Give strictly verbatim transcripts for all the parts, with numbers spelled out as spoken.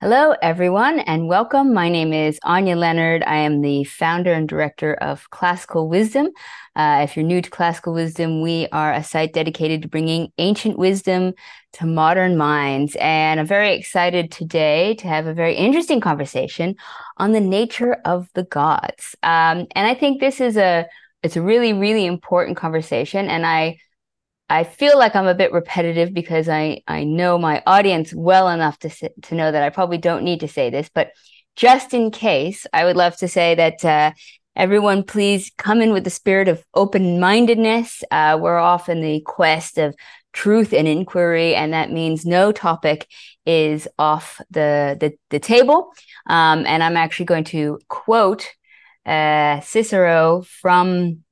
Hello, everyone, and welcome. My name is Anya Leonard. I am the founder and director of Classical Wisdom. Uh, if you're new to Classical Wisdom, we are a site dedicated to bringing ancient wisdom to modern minds. And I'm very excited today to have a very interesting conversation on the nature of the gods. Um, and I think this is a it's a really, really important conversation. And I I feel like I'm a bit repetitive because I, I know my audience well enough to to know that I probably don't need to say this, but just in case, I would love to say that uh, everyone please come in with the spirit of open-mindedness. Uh, we're off in the quest of truth and inquiry, and that means no topic is off the the, the table. Um, and I'm actually going to quote uh, Cicero from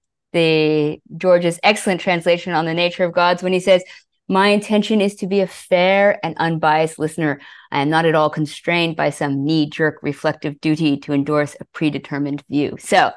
the George's excellent translation on the nature of gods when he says, "My intention is to be a fair and unbiased listener. I am not at all constrained by some knee-jerk reflective duty to endorse a predetermined view." So uh,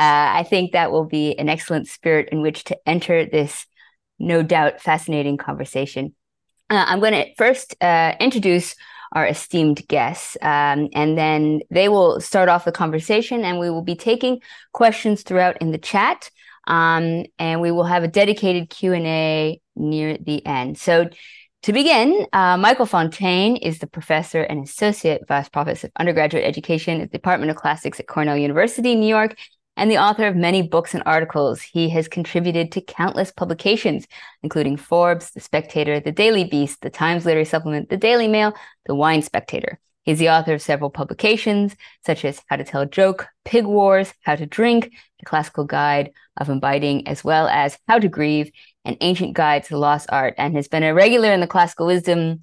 I think that will be an excellent spirit in which to enter this, no doubt, fascinating conversation. Uh, I'm going to first uh, introduce our esteemed guests, um, and then they will start off the conversation, and we will be taking questions throughout in the chat. Um, and we will have a dedicated Q and A near the end. So to begin, uh, Michael Fontaine is the professor and associate vice professor of undergraduate education at the Department of Classics at Cornell University, New York, and the author of many books and articles. He has contributed to countless publications, including Forbes, The Spectator, The Daily Beast, The Times Literary Supplement, The Daily Mail, The Wine Spectator. He's the author of several publications, such as How to Tell a Joke, Pig Wars, How to Drink, The Classical Guide of Imbibing, as well as How to Grieve, An Ancient Guide to the Lost Art, and has been a regular in the Classical Wisdom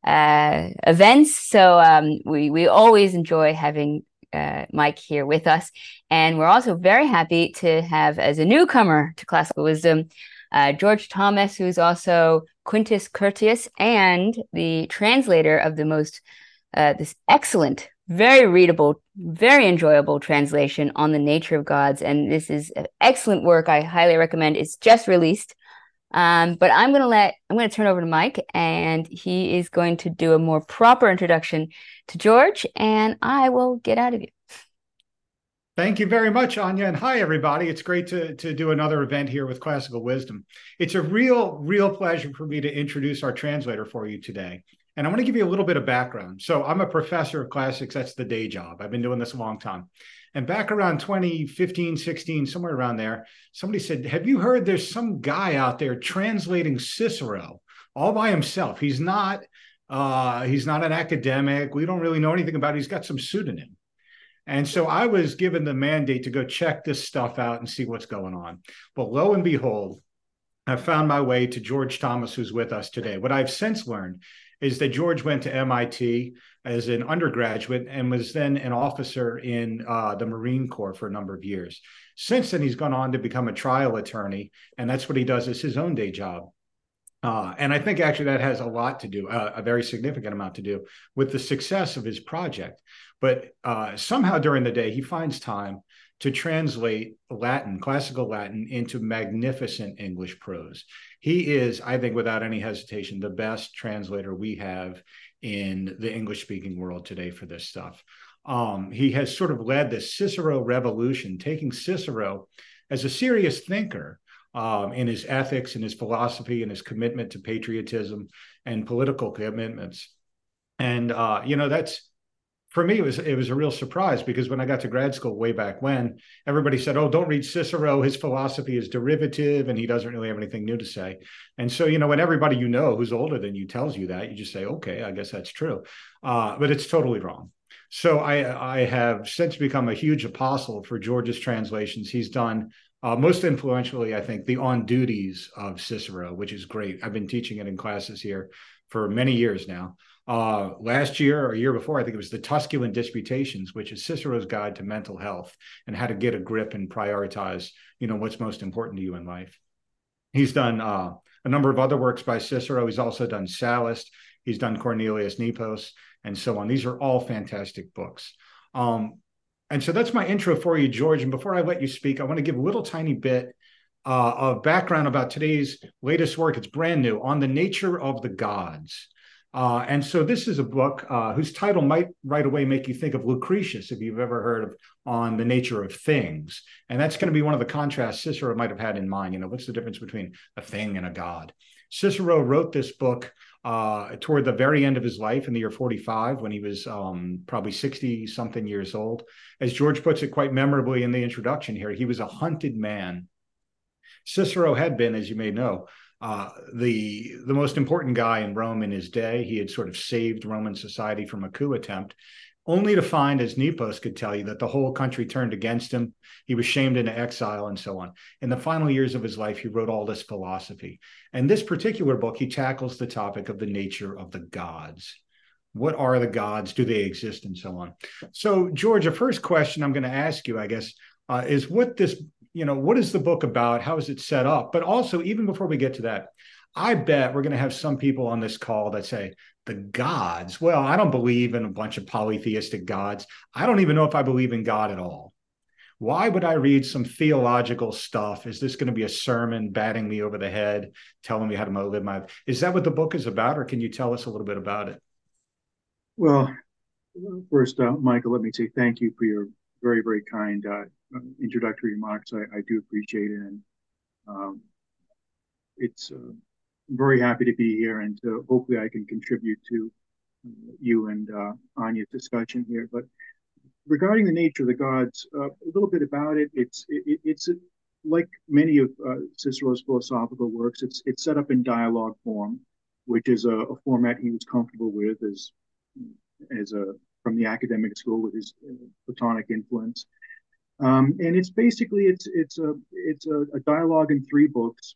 uh, events. So um, we, we always enjoy having uh, Mike here with us. And we're also very happy to have, as a newcomer to Classical Wisdom, uh, George Thomas, who's also Quintus Curtius and the translator of the most Uh, this excellent, very readable, very enjoyable translation on the nature of gods. And this is an excellent work. I highly recommend. It's just released. Um, but I'm going to let, I'm going to turn over to Mike, and he is going to do a more proper introduction to George, and I will get out of you. Thank you very much, Anya. And hi, everybody. It's great to, to do another event here with Classical Wisdom. It's a real, real pleasure for me to introduce our translator for you today. And I want to give you a little bit of background. So I'm a professor of classics. That's the day job. I've been doing this a long time. And back around twenty fifteen, sixteen, somewhere around there, somebody said, have you heard there's some guy out there translating Cicero all by himself? He's not, uh, he's not an academic. We don't really know anything about it. He's got some pseudonym. And so I was given the mandate to go check this stuff out and see what's going on. But lo and behold, I found my way to George Thomas, who's with us today. What I've since learned is that George went to M I T as an undergraduate and was then an officer in uh, the Marine Corps for a number of years. Since then, he's gone on to become a trial attorney, and that's what he does as his own day job. Uh, and I think actually that has a lot to do, uh, a very significant amount to do with the success of his project. But uh, somehow during the day, he finds time to translate Latin, classical Latin, into magnificent English prose. He is, I think, without any hesitation, the best translator we have in the English-speaking world today for this stuff. Um, he has sort of led the Cicero revolution, taking Cicero as a serious thinker um, in his ethics and his philosophy and his commitment to patriotism and political commitments. And, uh, you know, that's, for me, it was it was a real surprise, because when I got to grad school way back when, everybody said, oh, don't read Cicero. His philosophy is derivative and he doesn't really have anything new to say. And so, you know, when everybody you know who's older than you tells you that, you just say, okay, I guess that's true. Uh, but it's totally wrong. So I, I have since become a huge apostle for George's translations. He's done, uh, most influentially, I think, the On Duties of Cicero, which is great. I've been teaching it in classes here for many years now. Uh, last year or a year before, I think it was the Tusculan Disputations, which is Cicero's guide to mental health and how to get a grip and prioritize, you know, what's most important to you in life. He's done uh, a number of other works by Cicero. He's also done Sallust. He's done Cornelius Nepos and so on. These are all fantastic books. Um, and so that's my intro for you, George. And before I let you speak, I want to give a little tiny bit uh, of background about today's latest work. It's brand new, On the Nature of the Gods. Uh, and so this is a book uh, whose title might right away make you think of Lucretius, if you've ever heard of On the Nature of Things. And that's going to be one of the contrasts Cicero might have had in mind. You know, what's the difference between a thing and a god? Cicero wrote this book uh, toward the very end of his life in the year forty-five, when he was um, probably sixty something years old. As George puts it quite memorably in the introduction here, he was a hunted man. Cicero had been, as you may know, uh, the the most important guy in Rome in his day. He had sort of saved Roman society from a coup attempt, only to find, as Nepos could tell you, that the whole country turned against him. He was shamed into exile and so on. In the final years of his life, he wrote all this philosophy. And this particular book, he tackles the topic of the nature of the gods. What are the gods? Do they exist? And so on. So, George, the first question I'm going to ask you, I guess, uh, is what this, you know, what is the book about? How is it set up? But also, even before we get to that, I bet we're going to have some people on this call that say, the gods, well, I don't believe in a bunch of polytheistic gods. I don't even know if I believe in God at all. Why would I read some theological stuff? Is this going to be a sermon batting me over the head, telling me how to live my life? Is that what the book is about, or can you tell us a little bit about it? Well, first, uh, Michael, let me say thank you for your very, very kind uh, introductory remarks. I, I do appreciate it. And um, it's uh, I'm very happy to be here, and to, hopefully I can contribute to uh, you and uh, Anya's discussion here. But regarding the nature of the gods, uh, a little bit about it. It's it, it's a, like many of uh, Cicero's philosophical works. It's it's set up in dialogue form, which is a, a format he was comfortable with as as a from the academic school with his uh, Platonic influence. Um, and it's basically it's it's a it's a, a dialogue in three books,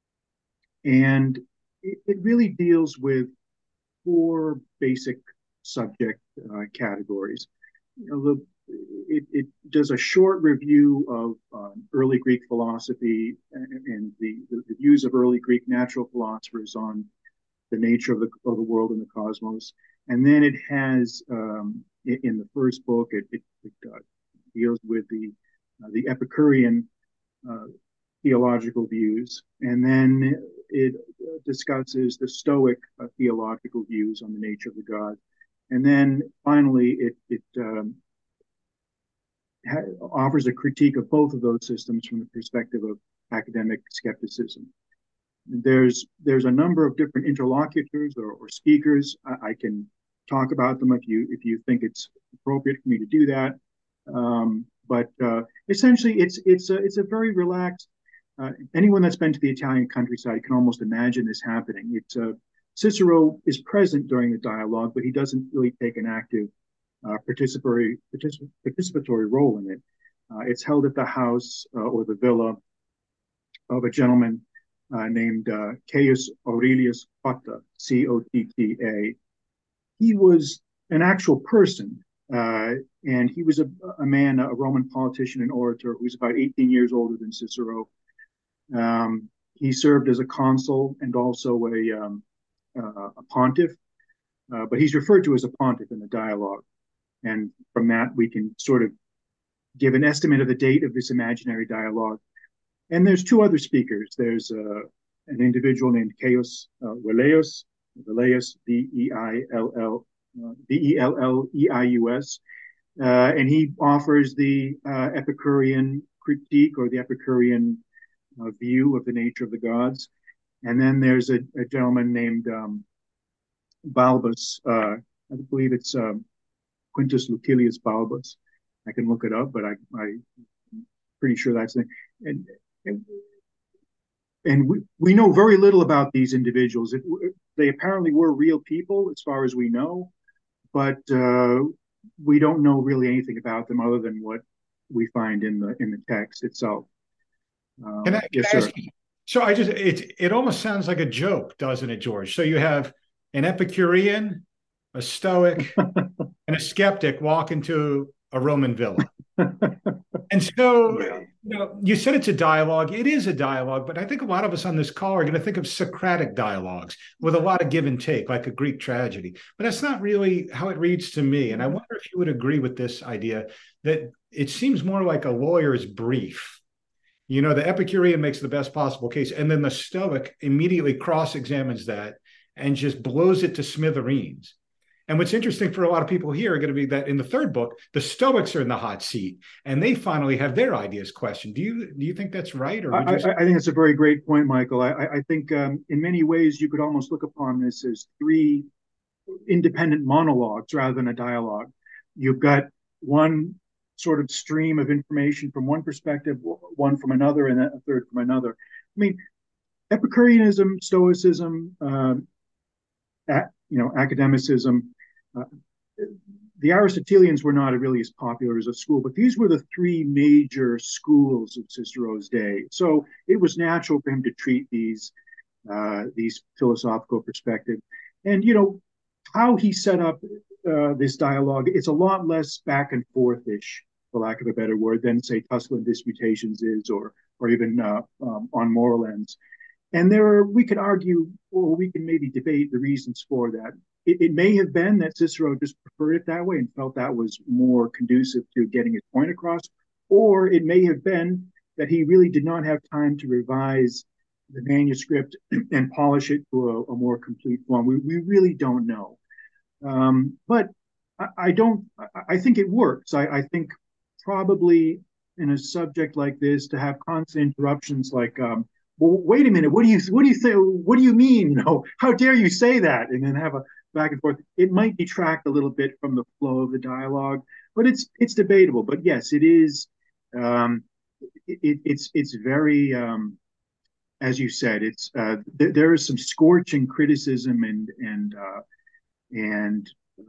and it, it really deals with four basic subject uh, categories. You know, the, it, it does a short review of um, early Greek philosophy and, and the, the, the views of early Greek natural philosophers on the nature of the, of the world and the cosmos. And then it has, um, in the first book, it, it, it uh, deals with the, uh, the Epicurean uh, theological views. And then it discusses the Stoic uh, theological views on the nature of the gods. And then finally, it, it um, ha- offers a critique of both of those systems from the perspective of academic skepticism. There's there's a number of different interlocutors or, or speakers. I, I can talk about them if you if you think it's appropriate for me to do that. Um, but uh, essentially, it's it's a it's a very relaxed. Uh, anyone that's been to the Italian countryside can almost imagine this happening. It's a Cicero is present during the dialogue, but he doesn't really take an active uh, participatory particip- participatory role in it. Uh, it's held at the house uh, or the villa of a gentleman uh, named uh, Caius Aurelius Cotta, C O T T A. He was an actual person, uh, and he was a, a man, a Roman politician and orator who was about eighteen years older than Cicero. Um, he served as a consul and also a um, Uh, a pontiff, uh, but he's referred to as a pontiff in the dialogue. And from that, we can sort of give an estimate of the date of this imaginary dialogue. And there's two other speakers. There's uh, an individual named Caius uh, Velleius, Velleius, V E I L L, uh, V E L L E I U S, uh, and he offers the uh, Epicurean critique or the Epicurean uh, view of the nature of the gods. And then there's a, a gentleman named um, Balbus. Uh, I believe it's um, Quintus Lucilius Balbus. I can look it up, but I, I, I'm pretty sure that's the and and, and we, we know very little about these individuals. It, they apparently were real people, as far as we know, but uh, we don't know really anything about them other than what we find in the in the text itself. Um, Can I, can yes, I sir. ask you? So I just it it almost sounds like a joke, doesn't it, George? So you have an Epicurean, a Stoic, and a skeptic walk into a Roman villa. And so, Yeah. you know, you said it's a dialogue. It is a dialogue, but I think a lot of us on this call are going to think of Socratic dialogues with a lot of give and take, like a Greek tragedy. But that's not really how it reads to me. And I wonder if you would agree with this idea that it seems more like a lawyer's brief. You know, the Epicurean makes the best possible case, and then the Stoic immediately cross-examines that and just blows it to smithereens. And what's interesting for a lot of people here are going to be that in the third book, the Stoics are in the hot seat, and they finally have their ideas questioned. Do you do you think that's right? Or would I, you say- I, I think it's a very great point, Michael. I, I think um, in many ways you could almost look upon this as three independent monologues rather than a dialogue. You've got one sort of stream of information from one perspective, one from another, and a third from another. I mean, Epicureanism, Stoicism, um, at, you know, academicism. Uh, the Aristotelians were not really as popular as a school, but these were the three major schools of Cicero's day. So it was natural for him to treat these uh, these philosophical perspectives. And you know how he set up uh, this dialogue. It's a lot less back and forth-ish, for lack of a better word, than say Tusculan Disputations is, or or even uh, um, On Moral Ends. And there are, we could argue, or we can maybe debate the reasons for that. It, it may have been that Cicero just preferred it that way and felt that was more conducive to getting his point across, or it may have been that he really did not have time to revise the manuscript and polish it to a, a more complete form. We, we really don't know. Um, but I, I don't, I, I think it works. I, I think probably in a subject like this, to have constant interruptions like, um, well, wait a minute, what do you, what do you say? What do you mean? No, how dare you say that? And then have a back and forth. It might detract a little bit from the flow of the dialogue, but it's, it's debatable. But yes, it is, um, it, it's, it's very, um, as you said, it's, uh, th- there is some scorching criticism and, and, uh, and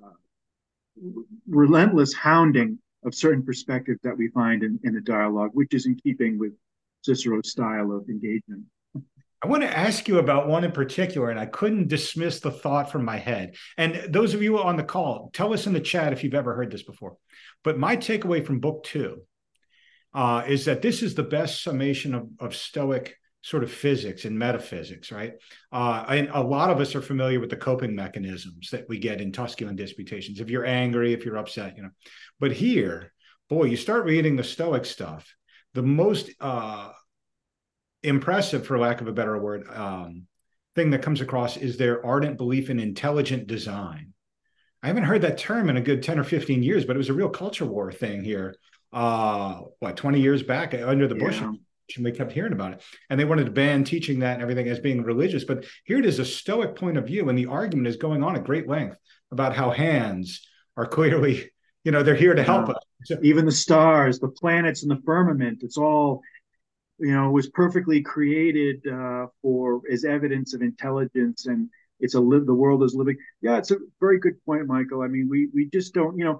uh, relentless hounding of certain perspectives that we find in, in the dialogue, which is in keeping with Cicero's style of engagement. I want to ask you about one in particular, and I couldn't dismiss the thought from my head. And those of you on the call, tell us in the chat if you've ever heard this before. But my takeaway from book two uh, is that this is the best summation of, of Stoic sort of physics and metaphysics, right? Uh, and a lot of us are familiar with the coping mechanisms that we get in Tusculan Disputations. If you're angry, if you're upset, you know. But here, boy, you start reading the Stoic stuff, the most uh, impressive, for lack of a better word, um, thing that comes across is their ardent belief in intelligent design. I haven't heard that term in a good ten or fifteen years, but it was a real culture war thing here. Uh, what, twenty years back under the Bush, yeah. And we kept hearing about it. And they wanted to ban teaching that and everything as being religious. But here it is, a Stoic point of view. And the argument is going on at great length about how hands are clearly, you know, they're here to help uh, us. So, even the stars, the planets, and the firmament, it's all, you know, was perfectly created uh, for as evidence of intelligence, and it's a live. The world is living. Yeah, it's a very good point, Michael. I mean, we we just don't, you know,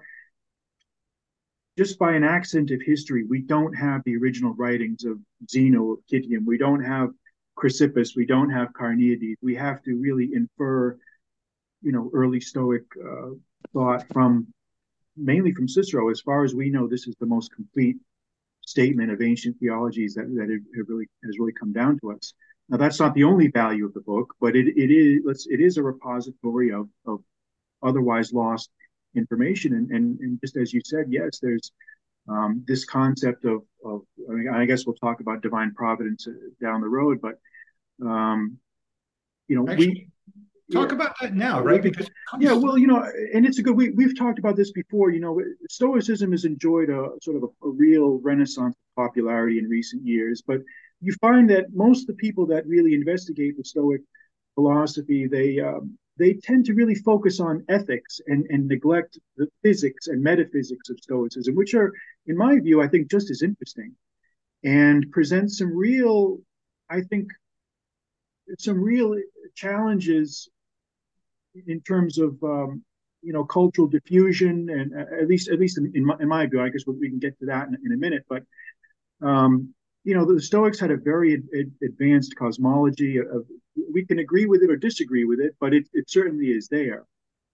just by an accident of history, we don't have the original writings of Zeno, of Citium. We don't have Chrysippus. We don't have Carneades. We have to really infer, you know, early Stoic uh, thought from mainly from Cicero. As far as we know, this is the most complete statement of ancient theologies that, that it, it really has really come down to us. Now, that's not the only value of the book, but it, it is let's, it is a repository of, of otherwise lost information. And, and, and just as you said, yes, there's um, this concept of, of I, mean, I guess we'll talk about divine providence down the road, but, um, you know, Actually, we talk yeah, about that now, right? Because yeah, well, you know, and it's a good, we, we've talked about this before, you know, Stoicism has enjoyed a sort of a, a real renaissance of popularity in recent years, but you find that most of the people that really investigate the Stoic philosophy, they, um, they tend to really focus on ethics and, and neglect the physics and metaphysics of Stoicism, which are, in my view, I think just as interesting and present some real, I think, some real challenges in terms of, um, you know, cultural diffusion, and uh, at least, at least in, in, my, in my view, I guess we can get to that in, in a minute, but, um, you know, the Stoics had a very ad, ad, advanced cosmology. Of, we can agree with it or disagree with it, but it, it certainly is there.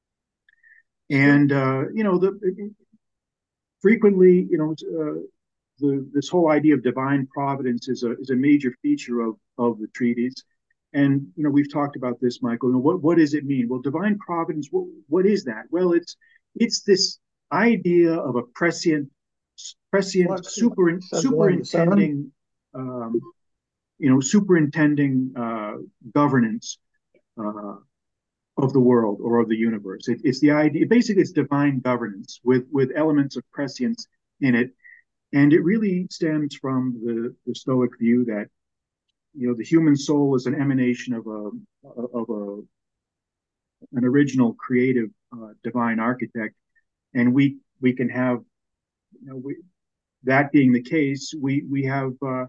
And, uh, you know, the it, frequently, you know, uh, the, this whole idea of divine providence is a, is a major feature of, of the treatise. And, you know, we've talked about this, Michael. You know, what, what does it mean? Well, divine providence, what, what is that? Well, it's, it's this idea of a prescient, prescient what, super, superintending, um, you know, superintending uh, governance, uh, of the world or of the universe. It, it's the idea, basically, it's divine governance with with elements of prescience in it, and it really stems from the, the Stoic view that you know the human soul is an emanation of a of a an original creative uh, divine architect, and we we can have you know we, that being the case, we we have uh,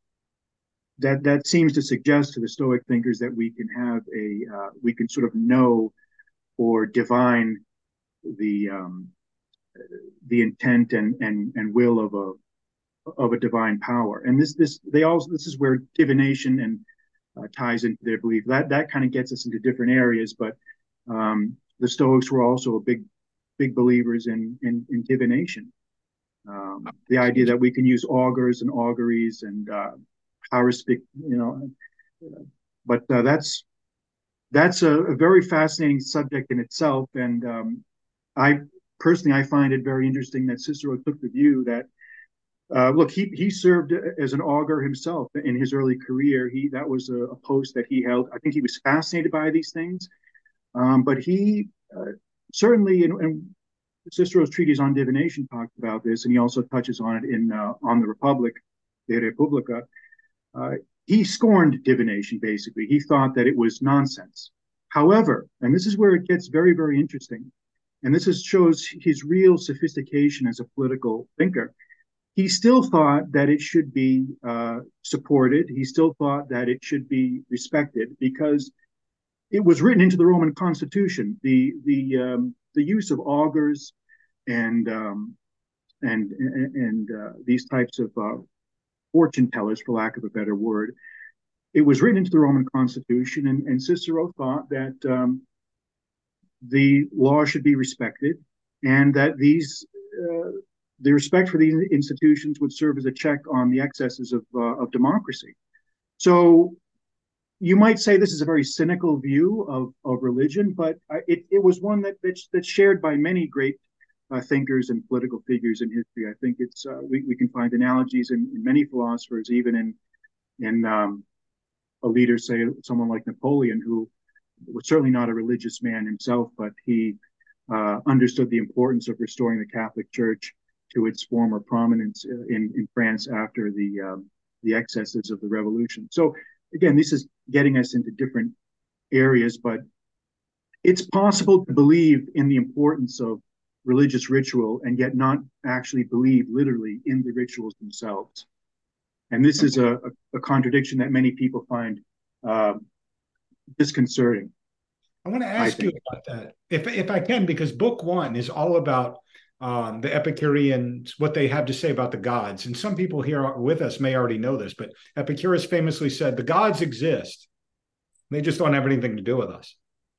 that that seems to suggest to the Stoic thinkers that we can have a uh, we can sort of know or divine the um, the intent and and and will of a of a divine power. And this this they also this is where divination and uh, ties into their belief. That that kind of gets us into different areas, but um, the Stoics were also big big believers in in, in divination. Um, the idea that we can use augurs and auguries and uh, horoscope, you know, but uh, that's that's a, a very fascinating subject in itself. And um, I personally I find it very interesting that Cicero took the view that uh, look, he he served as an augur himself in his early career. He that was a, a post that he held. I think he was fascinated by these things, um, but he uh, certainly in, in Cicero's treatise on divination talked about this, and he also touches on it in uh, on the Republic, De Republica. Uh, he scorned divination, basically. He thought that it was nonsense. However, and this is where it gets very, very interesting, and this is, shows his real sophistication as a political thinker. He still thought that it should be uh, supported. He still thought that it should be respected because it was written into the Roman Constitution. The the um, the use of augurs and um, and and, and uh, these types of uh, fortune tellers, for lack of a better word, it was written into the Roman Constitution, and, and Cicero thought that um, the law should be respected, and that these uh, the respect for these institutions would serve as a check on the excesses of uh, of democracy. So you might say this is a very cynical view of, of religion, but it, it was one that, that that's shared by many great uh, thinkers and political figures in history. I think it's uh, we, we can find analogies in, in many philosophers, even in in um, a leader, say someone like Napoleon, who was certainly not a religious man himself, but he uh, understood the importance of restoring the Catholic Church to its former prominence in, in France after the um, the excesses of the Revolution. So again, this is getting us into different areas, but it's possible to believe in the importance of religious ritual and yet not actually believe literally in the rituals themselves. And this is a, a, a contradiction that many people find um, disconcerting. I want to ask you about that, if if I can, because book one is all about um, the Epicureans, what they have to say about the gods. And some people here with us may already know this, but Epicurus famously said, the gods exist. They just don't have anything to do with us.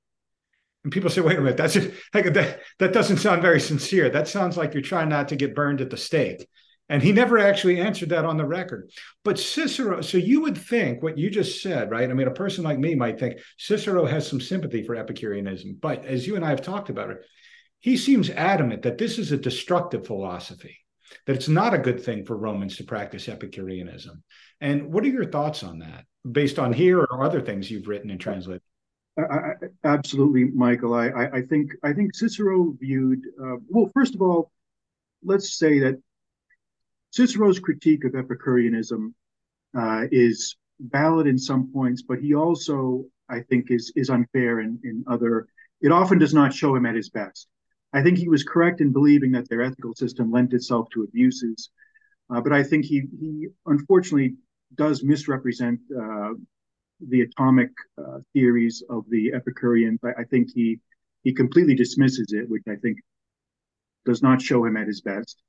And people say, wait a minute, that's just, that, that doesn't sound very sincere. That sounds like you're trying not to get burned at the stake. And he never actually answered that on the record. But Cicero, so you would think what you just said, right? I mean, a person like me might think Cicero has some sympathy for Epicureanism. But as you and I have talked about it, he seems adamant that this is a destructive philosophy, that it's not a good thing for Romans to practice Epicureanism. And what are your thoughts on that, based on here or other things you've written and translated? I, I, absolutely, Michael. I, I, I think I think Cicero viewed uh, well. First of all, let's say that Cicero's critique of Epicureanism uh, is valid in some points, but he also, I think, is is unfair in, in other. It often does not show him at his best. I think he was correct in believing that their ethical system lent itself to abuses, uh, but I think he he unfortunately does misrepresent uh, the atomic uh, theories of the Epicureans. I, I think he he completely dismisses it, which I think does not show him at his best.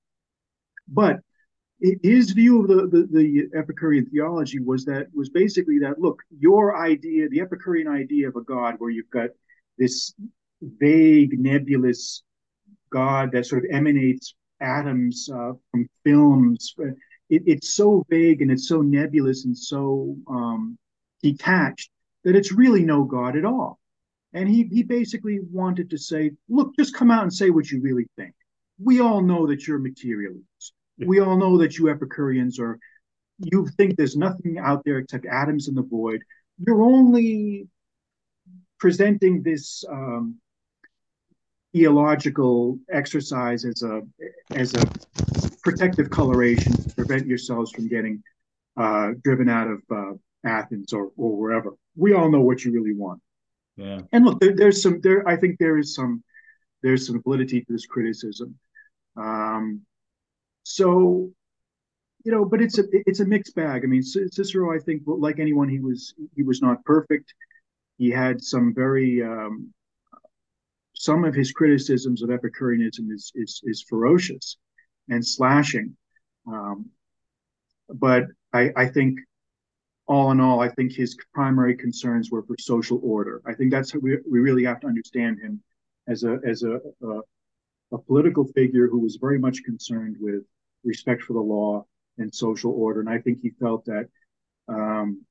But his view of the, the, the Epicurean theology was that was basically that, look, your idea, the Epicurean idea of a God where you've got this vague, nebulous God that sort of emanates atoms uh, from films. It, it's so vague and it's so nebulous and so um, detached that it's really no God at all. And he, he basically wanted to say, look, just come out and say what you really think. We all know that you're materialists. We all know that you Epicureans are, you think there's nothing out there except atoms in the void. You're only presenting this um, theological exercise as a as a protective coloration to prevent yourselves from getting uh, driven out of uh, Athens or, or wherever. We all know what you really want. Yeah. And look, there, there's some there. I think there is some there's some validity to this criticism. Um, so, you know, but it's a it's a mixed bag. I mean, Cicero, I think, like anyone, he was he was not perfect. He had some very um, some of his criticisms of Epicureanism is is, is ferocious and slashing. Um, but I, I think, all in all, I think his primary concerns were for social order. I think that's how we, we really have to understand him as a as a, a a political figure who was very much concerned with respect for the law and social order. And I think he felt that um,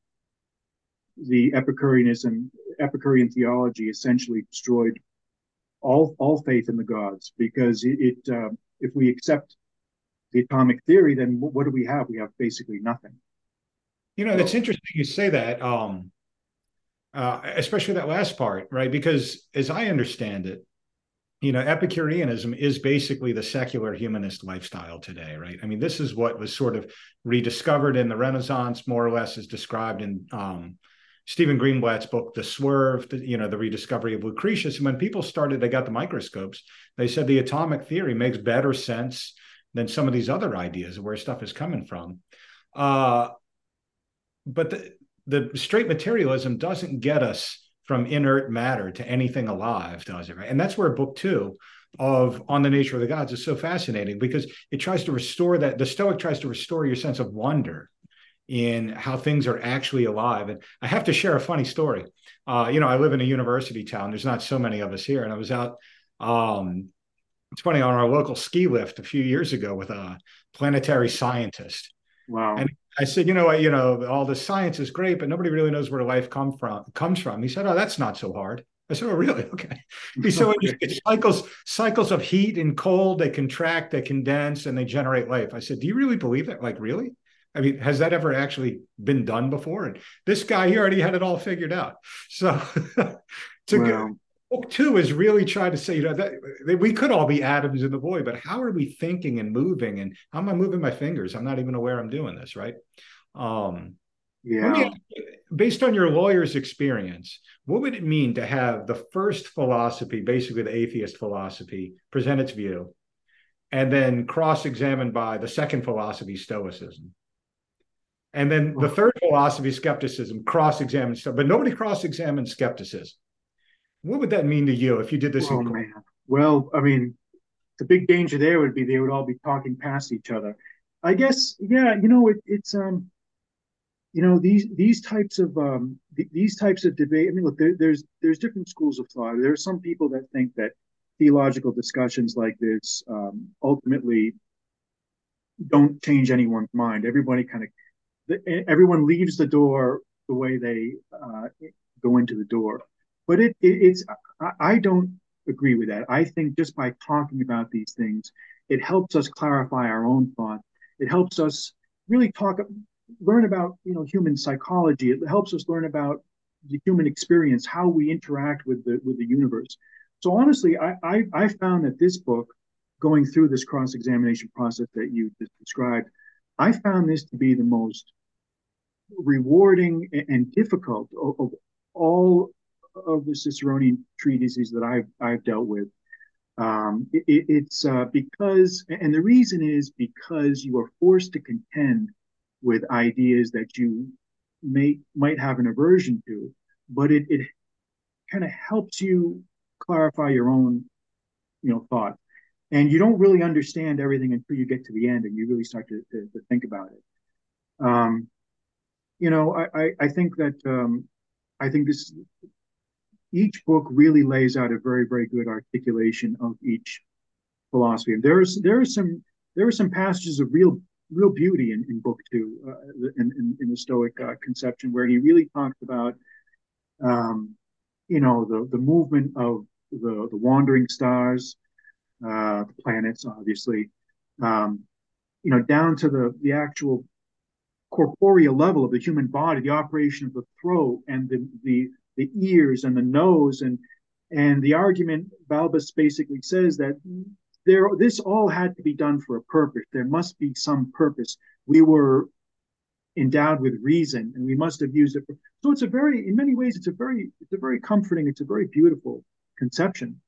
the Epicureanism, Epicurean theology essentially destroyed all all faith in the gods, because it, it uh, if we accept the atomic theory, then what do we have? We have basically nothing. You know, that's interesting you say that, um, uh, especially that last part, right? Because as I understand it, you know, Epicureanism is basically the secular humanist lifestyle today, right? I mean, this is what was sort of rediscovered in the Renaissance, more or less, as described in um, Stephen Greenblatt's book, The Swerve, the, you know, the rediscovery of Lucretius. And when people started, they got the microscopes, they said the atomic theory makes better sense than some of these other ideas of where stuff is coming from. Uh, but the, the straight materialism doesn't get us from inert matter to anything alive, does it? Right? And that's where book two of On the Nature of the Gods is so fascinating, because it tries to restore that. The Stoic tries to restore your sense of wonder in how things are actually alive. And I have to share a funny story. Uh, you know, I live in a university town. There's not so many of us here. And I was out, um, it's funny, on our local ski lift a few years ago with a planetary scientist. Wow. And I said, you know, you know, all this science is great, but nobody really knows where life come from, comes from. He said, oh, that's not so hard. I said, oh, really? Okay. He said, well, it cycles, cycles of heat and cold, they contract, they condense, and they generate life. I said, do you really believe that? Like, really? I mean, has that ever actually been done before? And this guy, he already had it all figured out. So to wow. go, book two is really trying to say, you know, that, that we could all be atoms in the void, but how are we thinking and moving? And how am I moving my fingers? I'm not even aware I'm doing this, right? Um, yeah. Let me ask you, based on your lawyer's experience, what would it mean to have the first philosophy, basically the atheist philosophy, present its view, and then cross-examined by the second philosophy, Stoicism? And then the third philosophy, skepticism, cross-examined stuff, but nobody cross-examined skepticism. What would that mean to you if you did this? Oh, in man. Well, I mean, the big danger there would be they would all be talking past each other. I guess, yeah, you know, it, it's, um, you know, these these types of um, th- these types of debate. I mean, look, there, there's there's different schools of thought. There are some people that think that theological discussions like this um, ultimately don't change anyone's mind. Everybody kind of everyone leaves the door the way they uh, go into the door. But it, it it's I, I don't agree with that. I think just by talking about these things, it helps us clarify our own thought. It helps us really talk, learn about you know human psychology. It helps us learn about the human experience, how we interact with the with the universe. So honestly, I I, I found that this book, going through this cross-examination process that you just described, I found this to be the most rewarding and difficult of, of all of the Ciceronian treatises that I've I've dealt with. Um, it, it's uh, because, and the reason is because you are forced to contend with ideas that you may might have an aversion to, but it it kind of helps you clarify your own, you know, thought. And you don't really understand everything until you get to the end and you really start to, to, to think about it. Um, you know, I, I, I think that um, I think this each book really lays out a very, very good articulation of each philosophy. And there's there are some there are some passages of real real beauty in, in book two, uh, in, in, in the Stoic uh, conception, where he really talks about um, you know the the movement of the the wandering stars, uh, the planets, obviously, um, you know, down to the the actual corporeal level of the human body, the operation of the throat and the the the ears and the nose. And and the argument, Balbus basically says that there this all had to be done for a purpose. There must be some purpose. We were endowed with reason, and we must have used it. For, so it's a very, in many ways, it's a very, it's a very comforting, it's a very beautiful conception,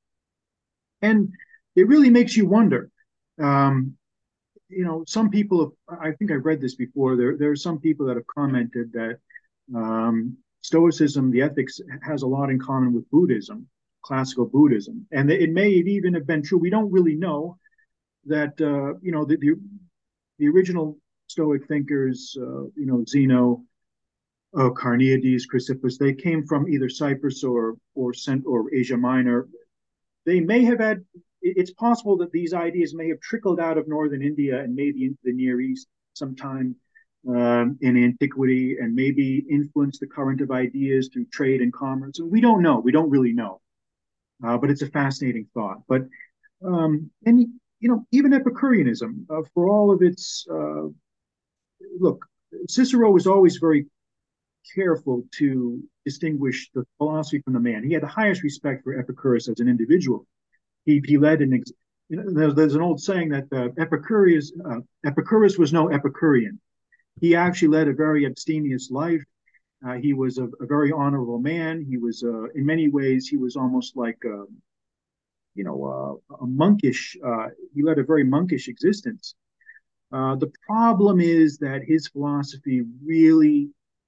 and it really makes you wonder. Um, you know, some people have, I think I've read this before. There, there are some people that have commented that um, Stoicism, the ethics, has a lot in common with Buddhism, classical Buddhism, and it may even have been true. We don't really know that. Uh, you know, the, the the original Stoic thinkers, uh, you know, Zeno, uh, Carneades, Chrysippus, they came from either Cyprus or or Cent- or Asia Minor. They may have had. It's possible that these ideas may have trickled out of northern India and maybe into the Near East sometime um, in antiquity, and maybe influenced the current of ideas through trade and commerce. And we don't know. We don't really know. Uh, but it's a fascinating thought. But um, and you know, even Epicureanism, uh, for all of its uh, look, Cicero was always very careful to distinguish the philosophy from the man. He had the highest respect for Epicurus as an individual. He, he led an, ex, you know, there's, there's an old saying that uh, Epicurus, uh, Epicurus was no Epicurean. He actually led a very abstemious life. Uh, he was a, a very honorable man. He was, uh, in many ways, he was almost like, a, you know, uh, a monkish, uh, he led a very monkish existence. Uh, the problem is that his philosophy really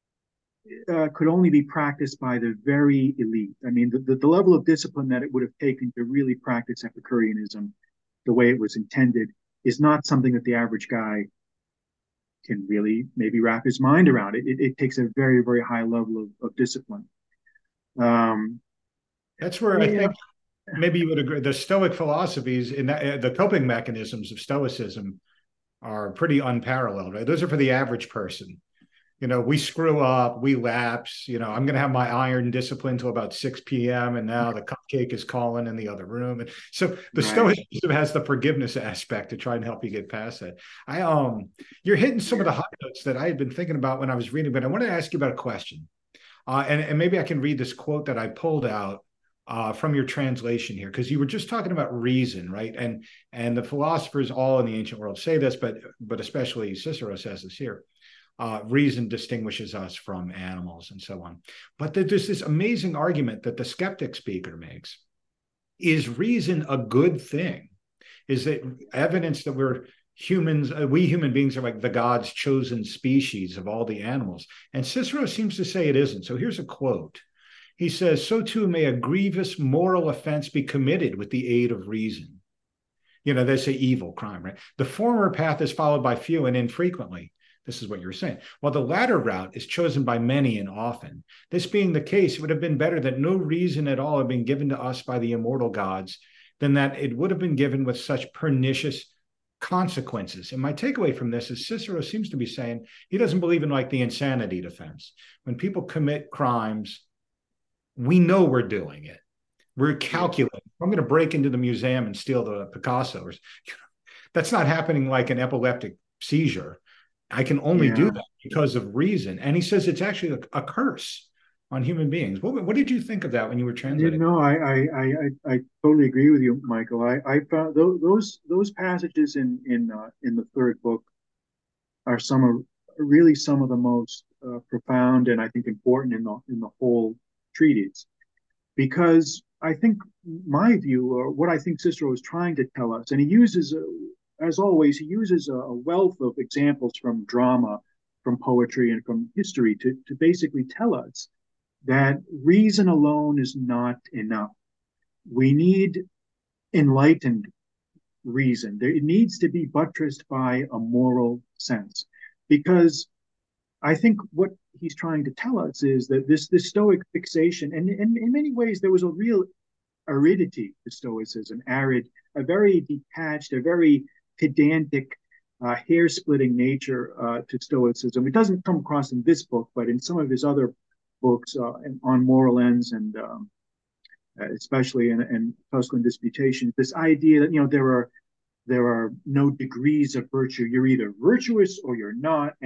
uh, could only be practiced by the very elite. I mean, the, the, the level of discipline that it would have taken to really practice Epicureanism the way it was intended is not something that the average guy can really maybe wrap his mind around. It, it, it takes a very, very high level of, of discipline. Um, That's where I think know. maybe you would agree. The Stoic philosophies, in that, uh, the coping mechanisms of Stoicism are pretty unparalleled, right? Those are for the average person. You know, we screw up, we lapse. You know, I'm going to have my iron discipline till about six p.m. and now the cupcake is calling in the other room. And so the right. Stoicism has the forgiveness aspect to try and help you get past that. I um, you're hitting some of the high notes that I had been thinking about when I was reading, but I want to ask you about a question, uh, and and maybe I can read this quote that I pulled out uh, from your translation here, because you were just talking about reason, right? And and the philosophers all in the ancient world say this, but but especially Cicero says this here. Uh, reason distinguishes us from animals and so on. But there's this amazing argument that the skeptic speaker makes. Is reason a good thing? Is it evidence that we're humans, uh, we human beings are like the God's chosen species of all the animals? And Cicero seems to say it isn't. So here's a quote. He says, so too may a grievous moral offense be committed with the aid of reason. You know, they say evil, crime, right? The former path is followed by few and infrequently. This is what you were saying. While the latter route is chosen by many and often. This being the case, it would have been better that no reason at all had been given to us by the immortal gods than that it would have been given with such pernicious consequences. And my takeaway from this is Cicero seems to be saying he doesn't believe in like the insanity defense. When people commit crimes, we know we're doing it. We're calculating. I'm going to break into the museum and steal the Picasso. That's not happening like an epileptic seizure. I can only yeah. do that because of reason. And he says it's actually a, a curse on human beings. What, what did you think of that when you were translating? No, I, I, I, I totally agree with you, Michael. I, I found those those passages in in uh, in the third book are some of really some of the most uh, profound and I think important in the in the whole treatise, because I think my view, or what I think Cicero is trying to tell us, and he uses. A, As always, he uses a wealth of examples from drama, from poetry, and from history to, to basically tell us that reason alone is not enough. We need enlightened reason. There, it needs to be buttressed by a moral sense. Because I think what he's trying to tell us is that this, this Stoic fixation, and, and in many ways there was a real aridity to Stoicism, arid, a very detached, a very pedantic, uh, hair-splitting nature uh, to Stoicism. It doesn't come across in this book, but in some of his other books uh, on moral ends, and um, especially in, in Tusculan Disputations, this idea that you know there are there are no degrees of virtue. You're either virtuous or you're not, and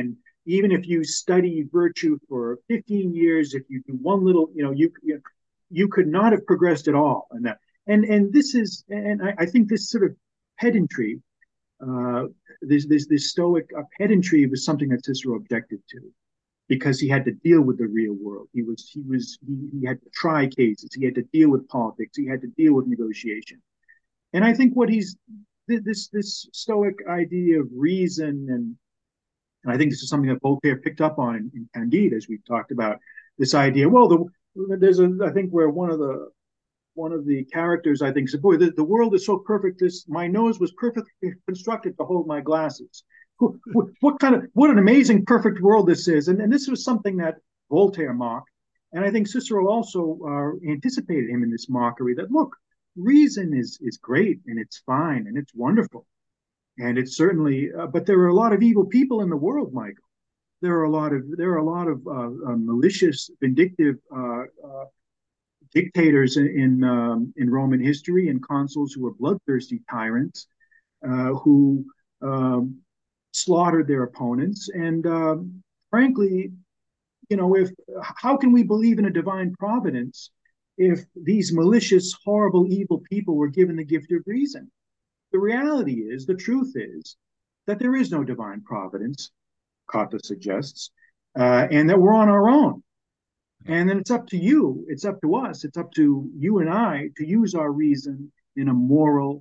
even if you study virtue for fifteen years, if you do one little, you know, you you, you could not have progressed at all in that. And and this is, and I, I think this sort of pedantry, uh, this this this Stoic uh, pedantry was something that Cicero objected to, because he had to deal with the real world. He was he was he, he had to try cases. He had to deal with politics. He had to deal with negotiation. And I think what he's this this Stoic idea of reason, and and I think this is something that Voltaire picked up on in, in Candide, as we've talked about. This idea, well, the, there's a I think where one of the one of the characters I think said, "Boy, the, the world is so perfect. This my nose was perfectly constructed to hold my glasses." What, what kind of what an amazing perfect world this is, and and this was something that Voltaire mocked, and I think Cicero also uh, anticipated him in this mockery. That look, reason is is great and it's fine and it's wonderful, and it's certainly, uh, but there are a lot of evil people in the world, Michael. There are a lot of there are a lot of uh, uh, malicious, vindictive uh, uh, dictators in in, um, in Roman history, and consuls who were bloodthirsty tyrants uh, who um, slaughtered their opponents. And um, frankly, you know, if how can we believe in a divine providence if these malicious, horrible, evil people were given the gift of reason? The reality is, the truth is, that there is no divine providence, Cotta suggests, uh, and that we're on our own. And then it's up to you, it's up to us, it's up to you and I to use our reason in a moral,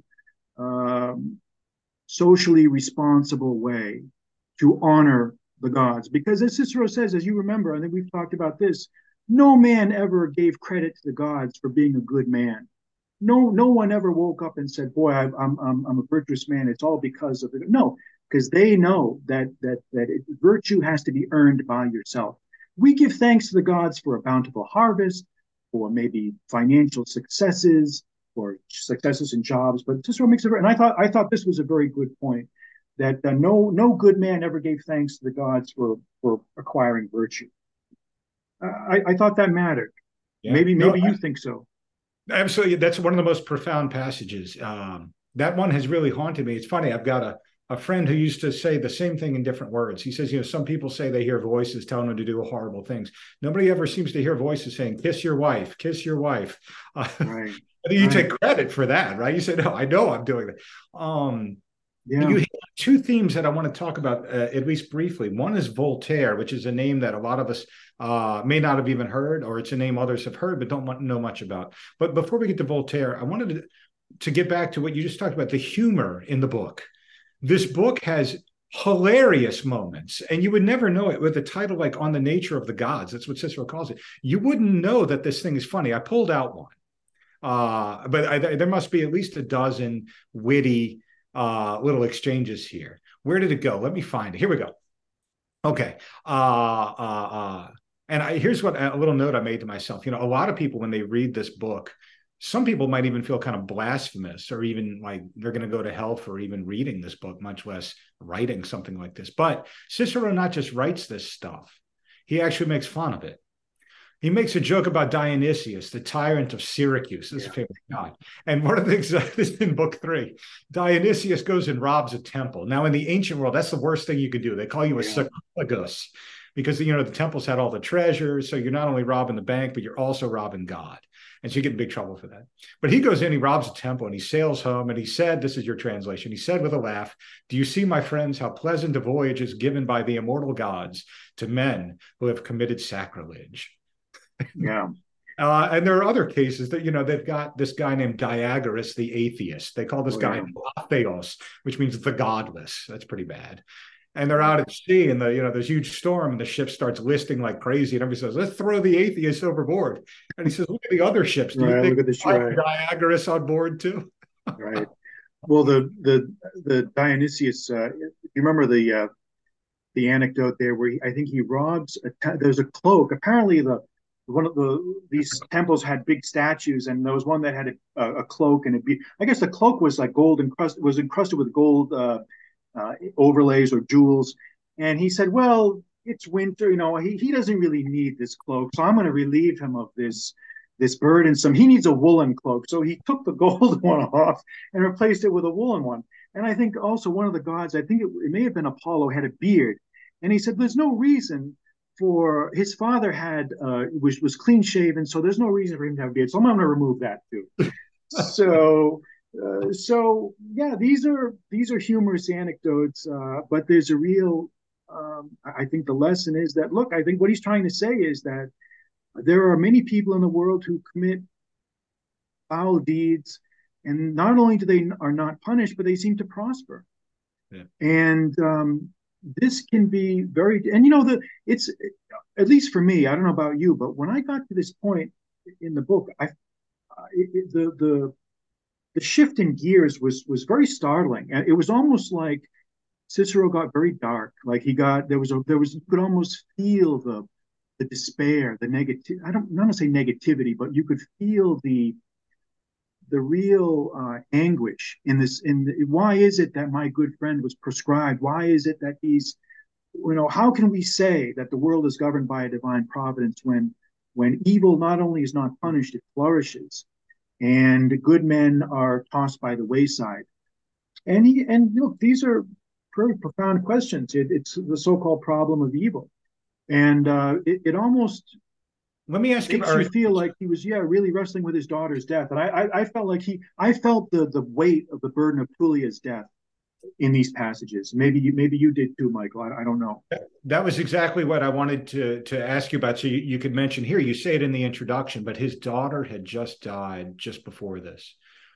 um, socially responsible way to honor the gods. Because as Cicero says, as you remember, I think we've talked about this, no man ever gave credit to the gods for being a good man. No, no one ever woke up and said, "Boy, I'm, I'm, I'm a virtuous man. It's all because of it." No, because they know that that that it, virtue has to be earned by yourself. We give thanks to the gods for a bountiful harvest, for maybe financial successes, or successes in jobs. But Cicero makes it, and I thought I thought this was a very good point, that uh, no no good man ever gave thanks to the gods for for acquiring virtue. Uh, I, I thought that mattered. Yeah. Maybe maybe no, you I, think so. Absolutely, that's one of the most profound passages. Um, that one has really haunted me. It's funny. I've got a a friend who used to say the same thing in different words. He says, you know, some people say they hear voices telling them to do horrible things. Nobody ever seems to hear voices saying, "Kiss your wife, kiss your wife." Uh, right. You right. take credit for that, right? You say, "No, I know I'm doing that." Um, yeah. You have two themes that I want to talk about, uh, at least briefly. One is Voltaire, which is a name that a lot of us uh, may not have even heard, or it's a name others have heard but don't know much about. But before we get to Voltaire, I wanted to, to get back to what you just talked about, the humor in the book. This book has hilarious moments, and you would never know it with a title like "On the Nature of the Gods." That's what Cicero calls it. You wouldn't know that this thing is funny. I pulled out one, uh, but I, there must be at least a dozen witty uh, little exchanges here. Where did it go? Let me find it. Here we go. Okay. Uh, uh, uh, and I, here's what a little note I made to myself. You know, a lot of people, when they read this book, some people might even feel kind of blasphemous, or even like they're going to go to hell for even reading this book, much less writing something like this. But Cicero not just writes this stuff, he actually makes fun of it. He makes a joke about Dionysius, the tyrant of Syracuse, this yeah. favorite god. And one of the things, uh, this is in book three, Dionysius goes and robs a temple. Now, in the ancient world, that's the worst thing you could do. They call you a yeah. sarcophagus, because, you know, the temples had all the treasures. So you're not only robbing the bank, but you're also robbing God. And so you get in big trouble for that. But he goes in, he robs a temple, and he sails home. And he said, this is your translation, he said with a laugh, "Do you see, my friends, how pleasant a voyage is given by the immortal gods to men who have committed sacrilege?" Yeah. Uh, and there are other cases that, you know, they've got this guy named Diagoras the atheist. They call this oh, guy yeah. Theos, which means the godless. That's pretty bad. And they're out at sea, and the you know there's huge storm, and the ship starts listing like crazy, and everybody says, "Let's throw the atheist overboard." And he says, "Look at the other ships. Do right, you think look at the Diagoras on board too?" Right. Well, the the the Dionysius. Uh, you remember the uh, the anecdote there where he, I think he robs. A there's a cloak. Apparently, the one of the these temples had big statues, and there was one that had a, a cloak, and it be I guess the cloak was like gold encrusted was encrusted with gold. Uh, Uh, overlays or jewels. And he said, well, it's winter, you know, he, he doesn't really need this cloak, so I'm going to relieve him of this this burdensome. He needs a woolen cloak. So he took the gold one off and replaced it with a woolen one. And I think also one of the gods, I think it, it may have been Apollo, had a beard. And he said, there's no reason for his father had uh, was was clean shaven, so there's no reason for him to have a beard. So I'm going to remove that too. so uh, so yeah, these are these are humorous anecdotes, uh, but there's a real. Um, I think the lesson is that look. I think what he's trying to say is that there are many people in the world who commit foul deeds, and not only do they are not punished, but they seem to prosper. Yeah. And um, this can be very, and you know, the it's at least for me. I don't know about you, but when I got to this point in the book, I it, the the the shift in gears was was very startling, and it was almost like Cicero got very dark. Like he got there was a there was you could almost feel the the despair, the negative. I don't not want to say negativity, but you could feel the the real uh, anguish in this. In the, why is it that my good friend was proscribed? Why is it that he's, you know, how can we say that the world is governed by a divine providence when when evil not only is not punished, it flourishes, and good men are tossed by the wayside? And he and look, these are very profound questions. It, it's the so-called problem of evil, and uh, it, it almost let me ask you, makes you feel like he was, yeah, really wrestling with his daughter's death. And I, I, I felt like he, I felt the the weight of the burden of Tullia's death in these passages. Maybe you, maybe you did too, Michael. I, I don't know. That was exactly what I wanted to to ask you about. So you, you could mention here, you say it in the introduction, but his daughter had just died just before this.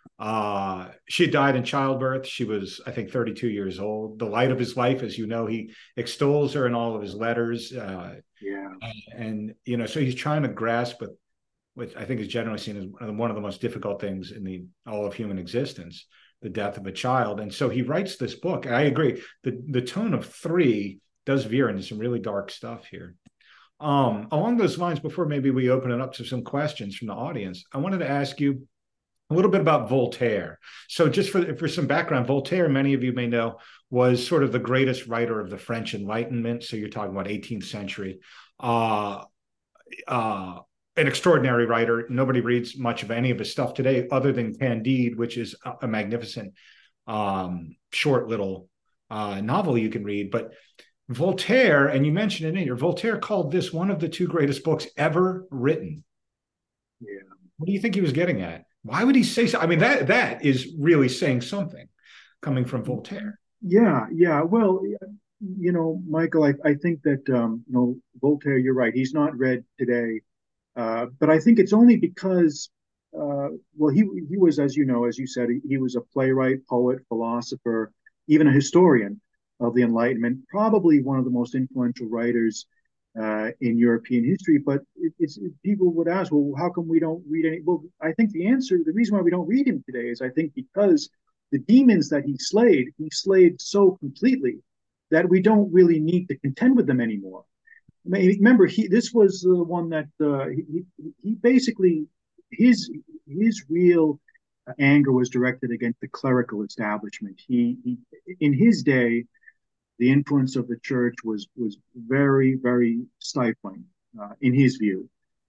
Uh, she had died in childbirth. She was, I think, thirty-two years old. The light of his life, as you know, he extols her in all of his letters. Uh, yeah. And, and, you know, so he's trying to grasp with, with, I think is generally seen as one of the most difficult things in the all of human existence, the death of a child. And so he writes this book. And I agree. The, the tone of three does veer into some really dark stuff here. Um, along those lines, before maybe we open it up to some questions from the audience, I wanted to ask you a little bit about Voltaire. So just for, for some background, Voltaire, many of you may know, was sort of the greatest writer of the French Enlightenment. So you're talking about eighteenth century. Uh, uh, an extraordinary writer. Nobody reads much of any of his stuff today other than Candide, which is a, a magnificent um, short little uh, novel you can read. But Voltaire, and you mentioned it in here, Voltaire called this one of the two greatest books ever written. Yeah. What do you think he was getting at? Why would he say so? I mean, that that is really saying something coming from Voltaire. Yeah, yeah. Well, you know, Michael, I, I think that, um, you know, Voltaire, you're right. He's not read today. Uh, but I think it's only because, uh, well, he he was, as you know, as you said, he, he was a playwright, poet, philosopher, even a historian of the Enlightenment, probably one of the most influential writers uh, in European history. But it, it's it, people would ask, well, how come we don't read any? Well, I think the answer, the reason why we don't read him today is I think because the demons that he slayed, he slayed so completely that we don't really need to contend with them anymore. I mean, remember, he this was the one that uh, he, he basically his his real anger was directed against the clerical establishment. He, he in his day, the influence of the church was was very very stifling uh, in his view,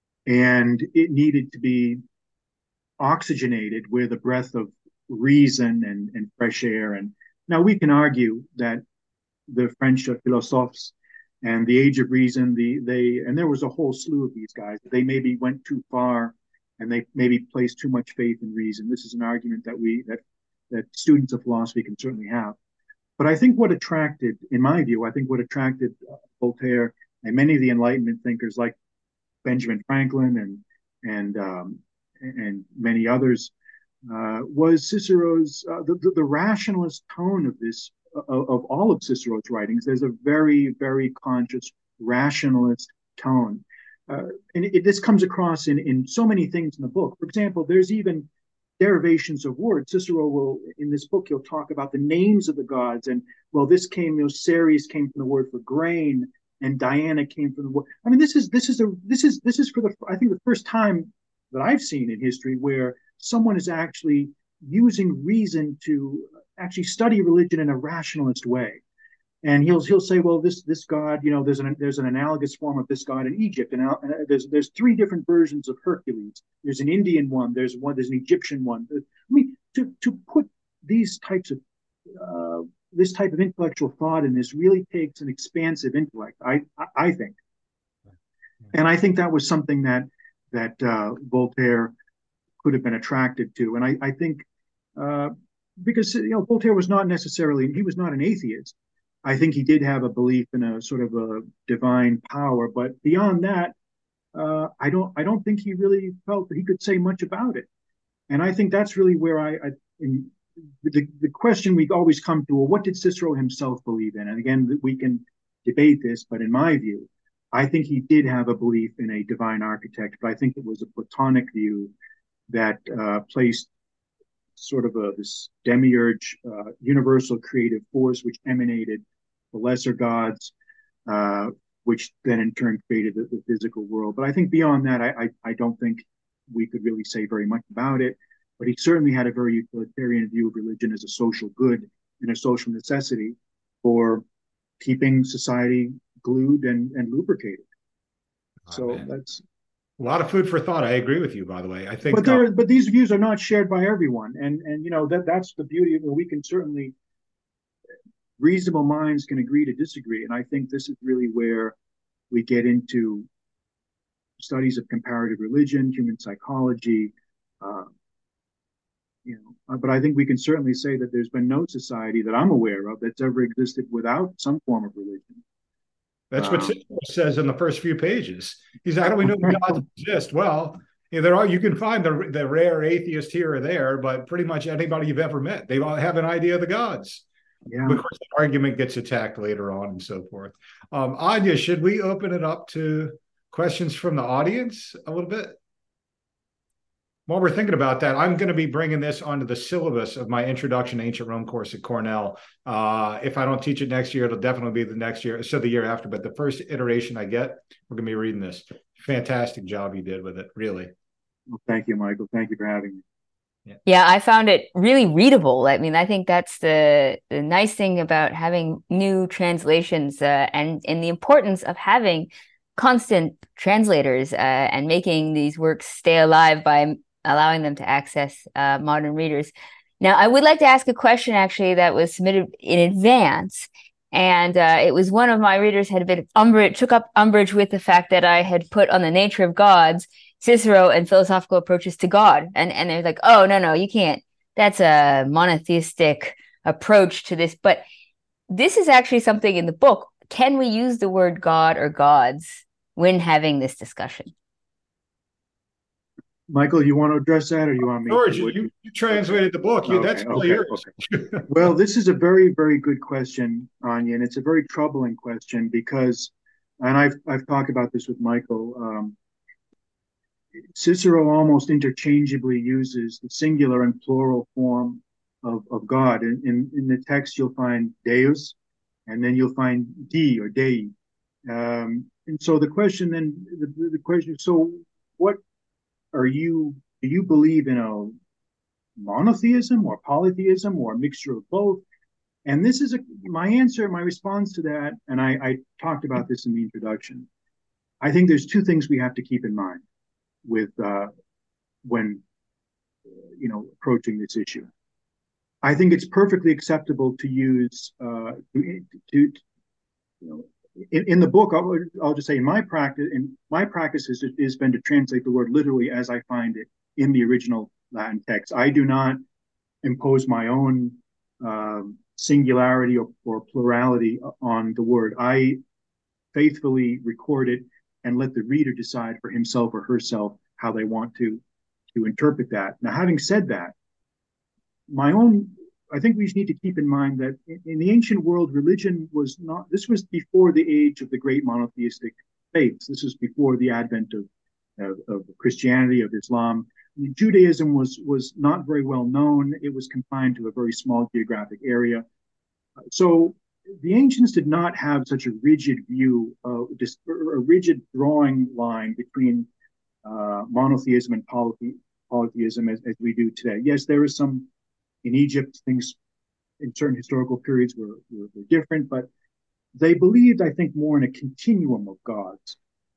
and it needed to be oxygenated with a breath of reason and, and fresh air. And now we can argue that the French philosophes and the Age of Reason, the they and there was a whole slew of these guys. They maybe went too far, and they maybe placed too much faith in reason. This is an argument that we that that students of philosophy can certainly have. But I think what attracted, in my view, I think what attracted uh, Voltaire and many of the Enlightenment thinkers like Benjamin Franklin and and um, and many others uh, was Cicero's uh, the, the the rationalist tone of this of, of all of Cicero's writings. There's a very very conscious rationalist tone, uh, and it, this comes across in in so many things in the book. For example, there's even derivations of words. Cicero will, in this book, he'll talk about the names of the gods, and well, this came, you know, Ceres came from the word for grain, and Diana came from the word. I mean, this is this is a this is this is for the I think the first time that I've seen in history where someone is actually using reason to actually study religion in a rationalist way. And he'll he'll say, well, this this god, you know, there's an there's an analogous form of this god in Egypt, and uh, there's there's three different versions of Hercules. There's an Indian one, there's one, there's an Egyptian one. I mean, to to put these types of uh, this type of intellectual thought in this really takes an expansive intellect, I, I think. And I think that was something that, that uh, Voltaire could have been attracted to. And I, I think, uh, because, you know, Voltaire was not necessarily, he was not an atheist. I think he did have a belief in a sort of a divine power, but beyond that, uh, I don't, I don't think he really felt that he could say much about it. And I think that's really where I, I in, the, the question we always come to, well, what did Cicero himself believe in? And again, we can debate this, but in my view, I think he did have a belief in a divine architect, but I think it was a Platonic view that uh, placed sort of a, this demiurge, uh, universal creative force, which emanated the lesser gods, uh, which then in turn created the, the physical world. But I think beyond that, I, I, I don't think we could really say very much about it. But he certainly had a very utilitarian view of religion as a social good and a social necessity for keeping society glued and, and lubricated. Oh, so man. That's a lot of food for thought. I agree with you, by the way. I think, but there, uh, but these views are not shared by everyone, and and you know that that's the beauty of it. We can certainly, reasonable minds can agree to disagree, and I think this is really where we get into studies of comparative religion, human psychology. Uh, you know, but I think we can certainly say that there's been no society that I'm aware of that's ever existed without some form of religion. That's what um, says in the first few pages. He's, how do we know the gods exist? Well, you know, there are, you can find the, the rare atheist here or there, but pretty much anybody you've ever met, they all have an idea of the gods. Yeah. Of course, the argument gets attacked later on and so forth. Um, Anya, should we open it up to questions from the audience a little bit? While we're thinking about that, I'm going to be bringing this onto the syllabus of my Introduction to Ancient Rome course at Cornell. Uh, if I don't teach it next year, it'll definitely be the next year, so the year after. But the first iteration I get, we're going to be reading this. Fantastic job you did with it, really. Well, thank you, Michael. Thank you for having me. Yeah. yeah, I found it really readable. I mean, I think that's the, the nice thing about having new translations uh, and, and the importance of having constant translators uh, and making these works stay alive by allowing them to access uh, modern readers. Now, I would like to ask a question actually that was submitted in advance. And uh, it was one of my readers had a bit of umbrage, took up umbrage with the fact that I had put on the nature of gods, Cicero and philosophical approaches to God. And, and they're like, oh, no, no, you can't. That's a monotheistic approach to this. But this is actually something in the book. Can we use the word God or gods when having this discussion? Michael, you want to address that, or you want me? George, to? You, you translated the book. You, okay, that's really okay, yours. Okay. Well, this is a very, very good question, Anya, and it's a very troubling question because, and I've I've talked about this with Michael. Um, Cicero almost interchangeably uses the singular and plural form of, of God. In, in in the text, you'll find Deus, and then you'll find Dei or Dei. Um, and so the question then, the, the question, so what are you, do you believe in a monotheism or polytheism or a mixture of both? And this is a, my answer, my response to that, and I, I talked about this in the introduction. I think there's two things we have to keep in mind with uh, when, uh, you know, approaching this issue. I think it's perfectly acceptable to use, uh, to, to, you know, In, in the book, I'll, I'll just say in my practice, in my practice has, has been to translate the word literally as I find it in the original Latin text. I do not impose my own uh, singularity or, or plurality on the word. I faithfully record it and let the reader decide for himself or herself how they want to, to interpret that. Now, having said that, my own I think we need to keep in mind that in the ancient world, religion was not, this was before the age of the great monotheistic faiths. This was before the advent of, of, of Christianity, of Islam. Judaism was, was not very well known. It was confined to a very small geographic area. So the ancients did not have such a rigid view, uh, just a rigid drawing line between uh, monotheism and polythe- polytheism as, as we do today. Yes, there is some. In Egypt, things in certain historical periods were, were, were different, but they believed, I think, more in a continuum of gods,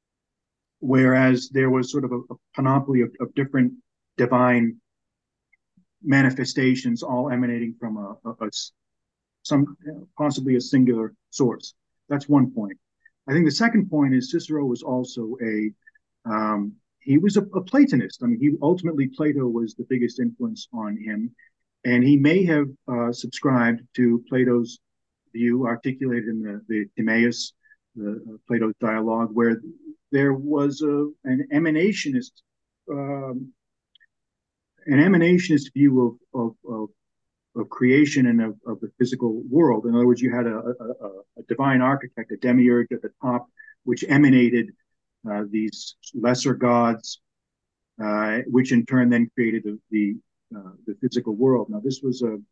whereas there was sort of a, a panoply of, of different divine manifestations, all emanating from a, a, a some possibly a singular source. That's one point. I think the second point is Cicero was also a um, he was a, a Platonist. I mean, he ultimately Plato was the biggest influence on him, and he may have uh, subscribed to Plato's view articulated in the, the Timaeus, the uh, Plato's dialogue, where there was a, an emanationist um, an emanationist view of of, of, of creation and of, of the physical world. In other words, you had a, a, a divine architect, a demiurge at the top, which emanated uh, these lesser gods, uh, which in turn then created the the, uh, the physical world. Now, this was a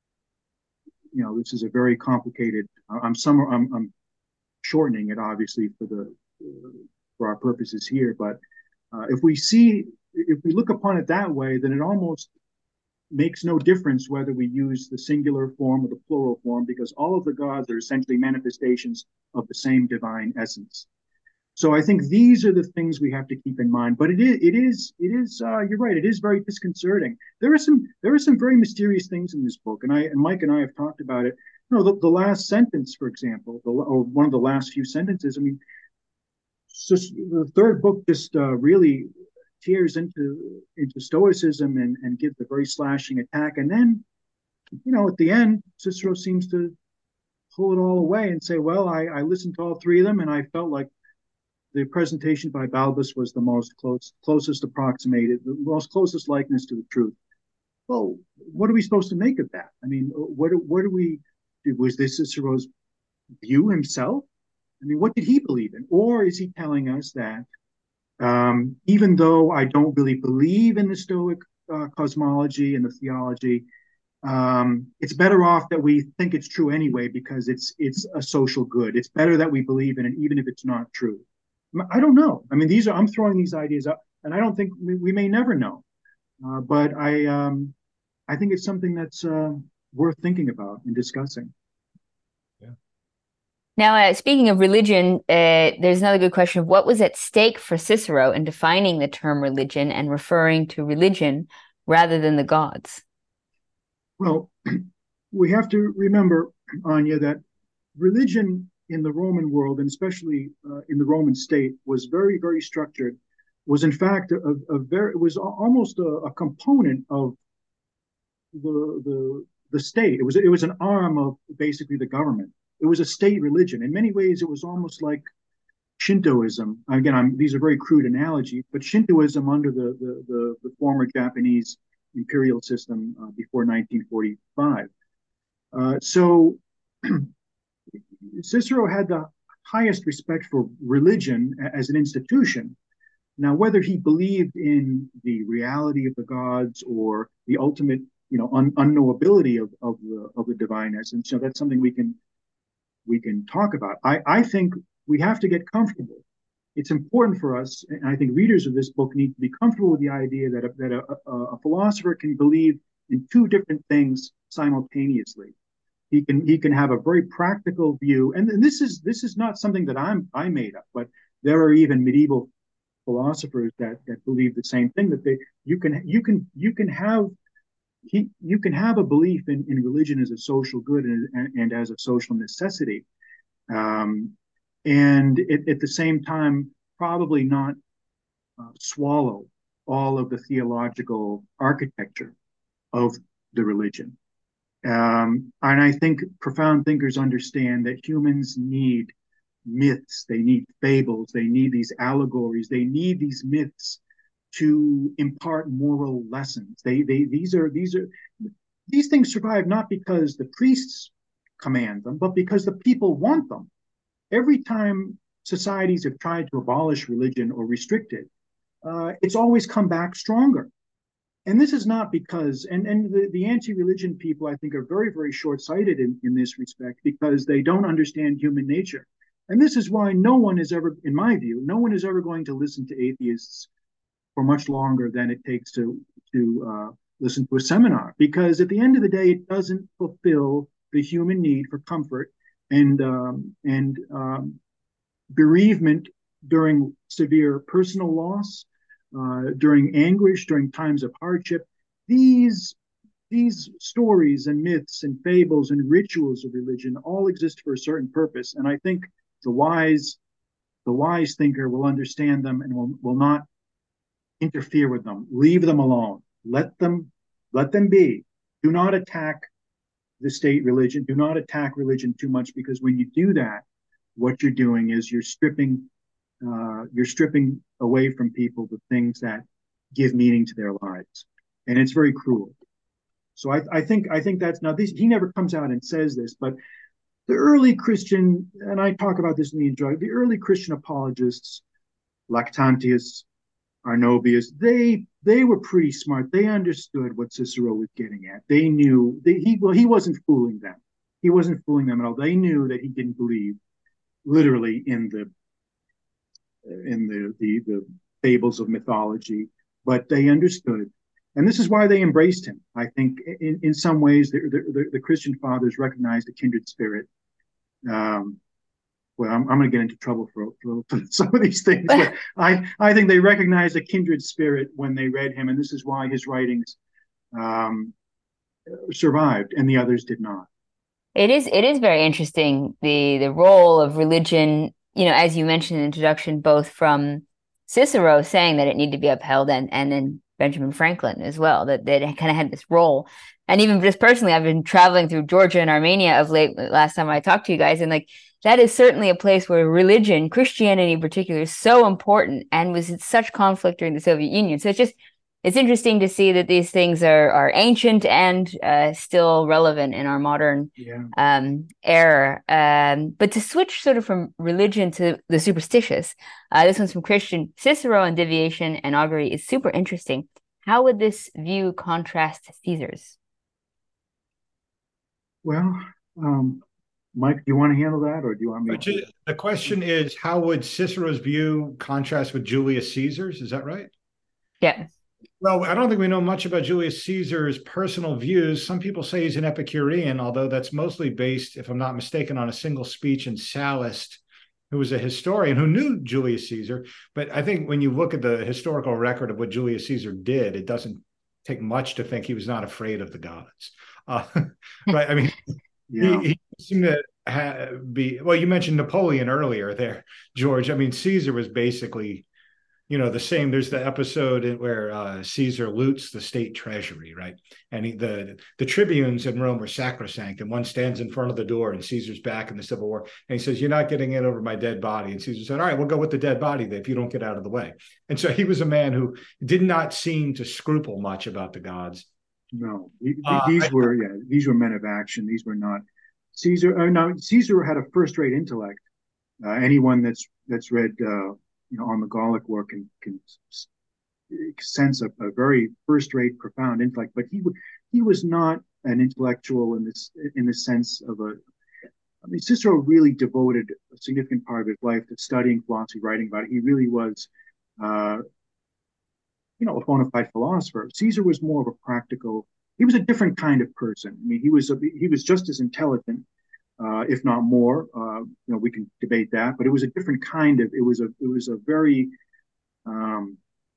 you know this is a very complicated. I'm some I'm, I'm shortening it obviously for the for our purposes here, but uh, if we see if we look upon it that way, then it almost makes no difference whether we use the singular form or the plural form, because all of the gods are essentially manifestations of the same divine essence. So I think these are the things we have to keep in mind. But it is, it is, it is. Uh, you're right. It is very disconcerting. There are some, there are some very mysterious things in this book, and I and Mike and I have talked about it. You know, the, the last sentence, for example, the, or one of the last few sentences. I mean, just, the third book just uh, really tears into into stoicism and, and gives a very slashing attack. And then, you know, at the end, Cicero seems to pull it all away and say, well, I, I listened to all three of them, and I felt like the presentation by Balbus was the most close, closest approximated, the most closest likeness to the truth. Well, what are we supposed to make of that? I mean, what, what do we do? Was this Cicero's view himself? I mean, what did he believe in? Or is he telling us that Um, even though I don't really believe in the Stoic uh, cosmology and the theology, um, it's better off that we think it's true anyway because it's it's a social good. It's better that we believe in it, even if it's not true. I don't know. I mean, these are I'm throwing these ideas up, and I don't think we, we may never know. Uh, but I um, I think it's something that's uh, worth thinking about and discussing. Now, uh, speaking of religion, uh, there's another good question of what was at stake for Cicero in defining the term religion and referring to religion rather than the gods? Well, we have to remember, Anya, that religion in the Roman world, and especially uh, in the Roman state, was very, very structured, was in fact a, a very, it was almost a, a component of the, the, the state. It was, it was an arm of basically the government. It was a state religion. In many ways, it was almost like Shintoism. Again, I'm, these are very crude analogies, but Shintoism under the, the, the, the former Japanese imperial system uh, before nineteen forty-five. Uh, so Cicero had the highest respect for religion as an institution. Now, whether he believed in the reality of the gods or the ultimate, you know, un- unknowability of, of the of the divine essence, so that's something we can we can talk about. I, I think we have to get comfortable. It's important for us, and I think readers of this book need to be comfortable with the idea that a, that a, a, a philosopher can believe in two different things simultaneously. He can he can have a very practical view, and, and this is this is not something that I'm I made up, but there are even medieval philosophers that that believe the same thing. That they you can you can you can have He, you can have a belief in, in religion as a social good and, and, and as a social necessity, um, and it, at the same time, probably not uh, swallow all of the theological architecture of the religion. Um, and I think profound thinkers understand that humans need myths, they need fables, they need these allegories, they need these myths to impart moral lessons. They, they, these are, these are, these things survive not because the priests command them, but because the people want them. Every time societies have tried to abolish religion or restrict it, uh, it's always come back stronger. And this is not because, and, and the, the anti-religion people, I think, are very, very short-sighted in, in this respect because they don't understand human nature. And this is why no one is ever, in my view, no one is ever going to listen to atheists for much longer than it takes to to uh, listen to a seminar, because at the end of the day, it doesn't fulfill the human need for comfort and um, and um, bereavement during severe personal loss, uh, during anguish, during times of hardship. These these stories and myths and fables and rituals of religion all exist for a certain purpose. And I think the wise, the wise thinker will understand them and will, will not interfere with them. Leave them alone. Let them, let them be. Do not attack the state religion. Do not attack religion too much, because when you do that, what you're doing is you're stripping, uh, you're stripping away from people the things that give meaning to their lives, and it's very cruel. So I, I think I think that's now this. He never comes out and says this, but the early Christian, and I talk about this in the intro, the early Christian apologists, Lactantius, Arnobius, they they were pretty smart. They understood what Cicero was getting at. They knew they, he well he wasn't fooling them. He wasn't fooling them at all. They knew that he didn't believe literally in the in the the, the fables of mythology, but they understood. And this is why they embraced him. I think in, in some ways, the, the, the Christian fathers recognized a kindred spirit. Um, well, I'm, I'm going to get into trouble for, for, for some of these things, but I, I think they recognized a kindred spirit when they read him. And this is why his writings um, survived and the others did not. It is it is very interesting, the the role of religion, you know, as you mentioned in the introduction, both from Cicero saying that it needed to be upheld, and and then Benjamin Franklin as well, that they kind of had this role. And even just personally, I've been traveling through Georgia and Armenia of late, last time I talked to you guys, and like that is certainly a place where religion, Christianity in particular, is so important and was in such conflict during the Soviet Union. So it's just it's interesting to see that these things are are ancient and uh, still relevant in our modern yeah. um, era. Um, but to switch sort of from religion to the superstitious, uh, this one's from Christian. Cicero and deviation and augury is super interesting. How would this view contrast to Caesar's? Well, um, Mike, do you want to handle that, or do you want me to? The question is, how would Cicero's view contrast with Julius Caesar's? Is that right? Yeah. Well, I don't think we know much about Julius Caesar's personal views. Some people say he's an Epicurean, although that's mostly based, if I'm not mistaken, on a single speech in Sallust, who was a historian who knew Julius Caesar. But I think when you look at the historical record of what Julius Caesar did, it doesn't take much to think he was not afraid of the gods. Uh, right? I mean, yeah. he, he seemed to ha- be, well, you mentioned Napoleon earlier there, George. I mean, Caesar was basically, you know, the same. There's the episode where uh, Caesar loots the state treasury, right? And he, the the tribunes in Rome were sacrosanct, and one stands in front of the door, and Caesar's back in the Civil War, and he says, "You're not getting in over my dead body." And Caesar said, "All right, we'll go with the dead body then, if you don't get out of the way." And so he was a man who did not seem to scruple much about the gods. No, he, Uh, these I, were yeah, these were men of action. These were not Caesar. Uh, no, Caesar had a first-rate intellect. Uh, anyone that's that's read. Uh, you know, on the Gallic work can, can sense a, a very first-rate, profound intellect. But he he was not an intellectual in this in the sense of a. I mean, Cicero really devoted a significant part of his life to studying philosophy, writing about it. He really was, uh, you know, a bona fide philosopher. Caesar was more of a practical. He was a different kind of person. I mean, he was a, he was just as intelligent. Uh, if not more, uh, you know, we can debate that, but it was a different kind of, it was a, it was a very, um,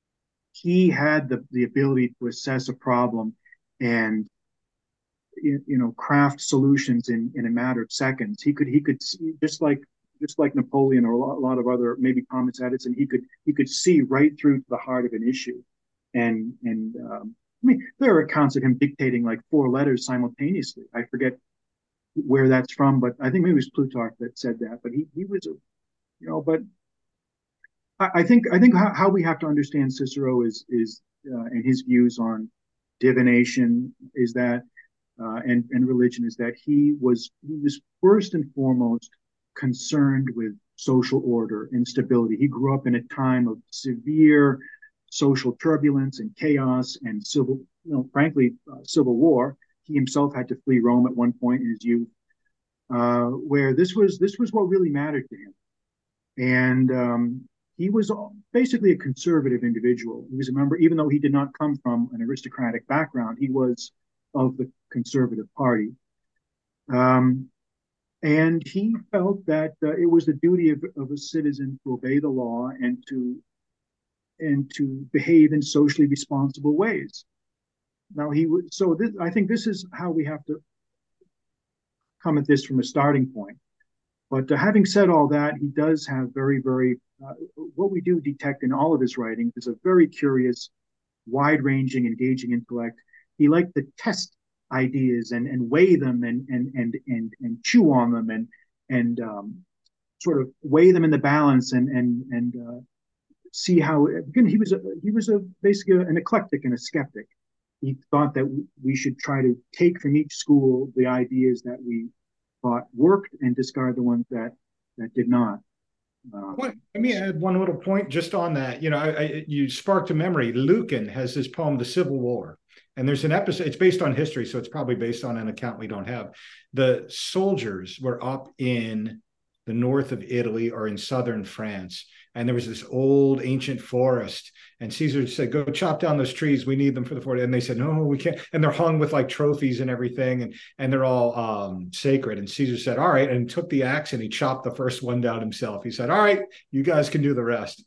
he had the, the ability to assess a problem and, you, you know, craft solutions in, in a matter of seconds. He could, he could see, just like, just like Napoleon or a lot, a lot of other, maybe Thomas Edison, he could, he could see right through to the heart of an issue. And, and, um, I mean, there are accounts of him dictating like four letters simultaneously. I forget where that's from, but I think maybe it was Plutarch that said that. But he he was a, you know, but I, I think I think how, how we have to understand Cicero is is uh, and his views on divination is that uh, and and religion is that he was he was first and foremost concerned with social order and stability. He grew up in a time of severe social turbulence and chaos and civil, you know, frankly, uh, civil war. He himself had to flee Rome at one point in his youth, uh, where this was this was what really mattered to him. And um, he was basically a conservative individual. He was a member, even though he did not come from an aristocratic background, he was of the conservative party. Um, and he felt that uh, it was the duty of, of a citizen to obey the law and to and to behave in socially responsible ways. now he would. So this, I think this is how we have to come at this from a starting point. But uh, having said all that, he does have very, very, uh, what we do detect in all of his writings is a very curious, wide ranging, engaging intellect. He liked to test ideas and, and weigh them and, and, and, and, and chew on them and, and um, sort of weigh them in the balance and, and, and uh, see how, again, he was, a, he was a, basically an eclectic and a skeptic. He thought that we should try to take from each school the ideas that we thought worked and discard the ones that that did not. Um, Let me add one little point just on that. You know, I, I, you sparked a memory. Lucan has this poem, The Civil War, and there's an episode. It's based on history, so it's probably based on an account we don't have. The soldiers were up in the north of Italy or in southern France, and there was this old ancient forest. And Caesar said, "Go chop down those trees. We need them for the fort." And they said, "No, we can't." And they're hung with like trophies and everything, and and they're all um, sacred. And Caesar said, "All right," and took the axe and he chopped the first one down himself. He said, "All right, you guys can do the rest."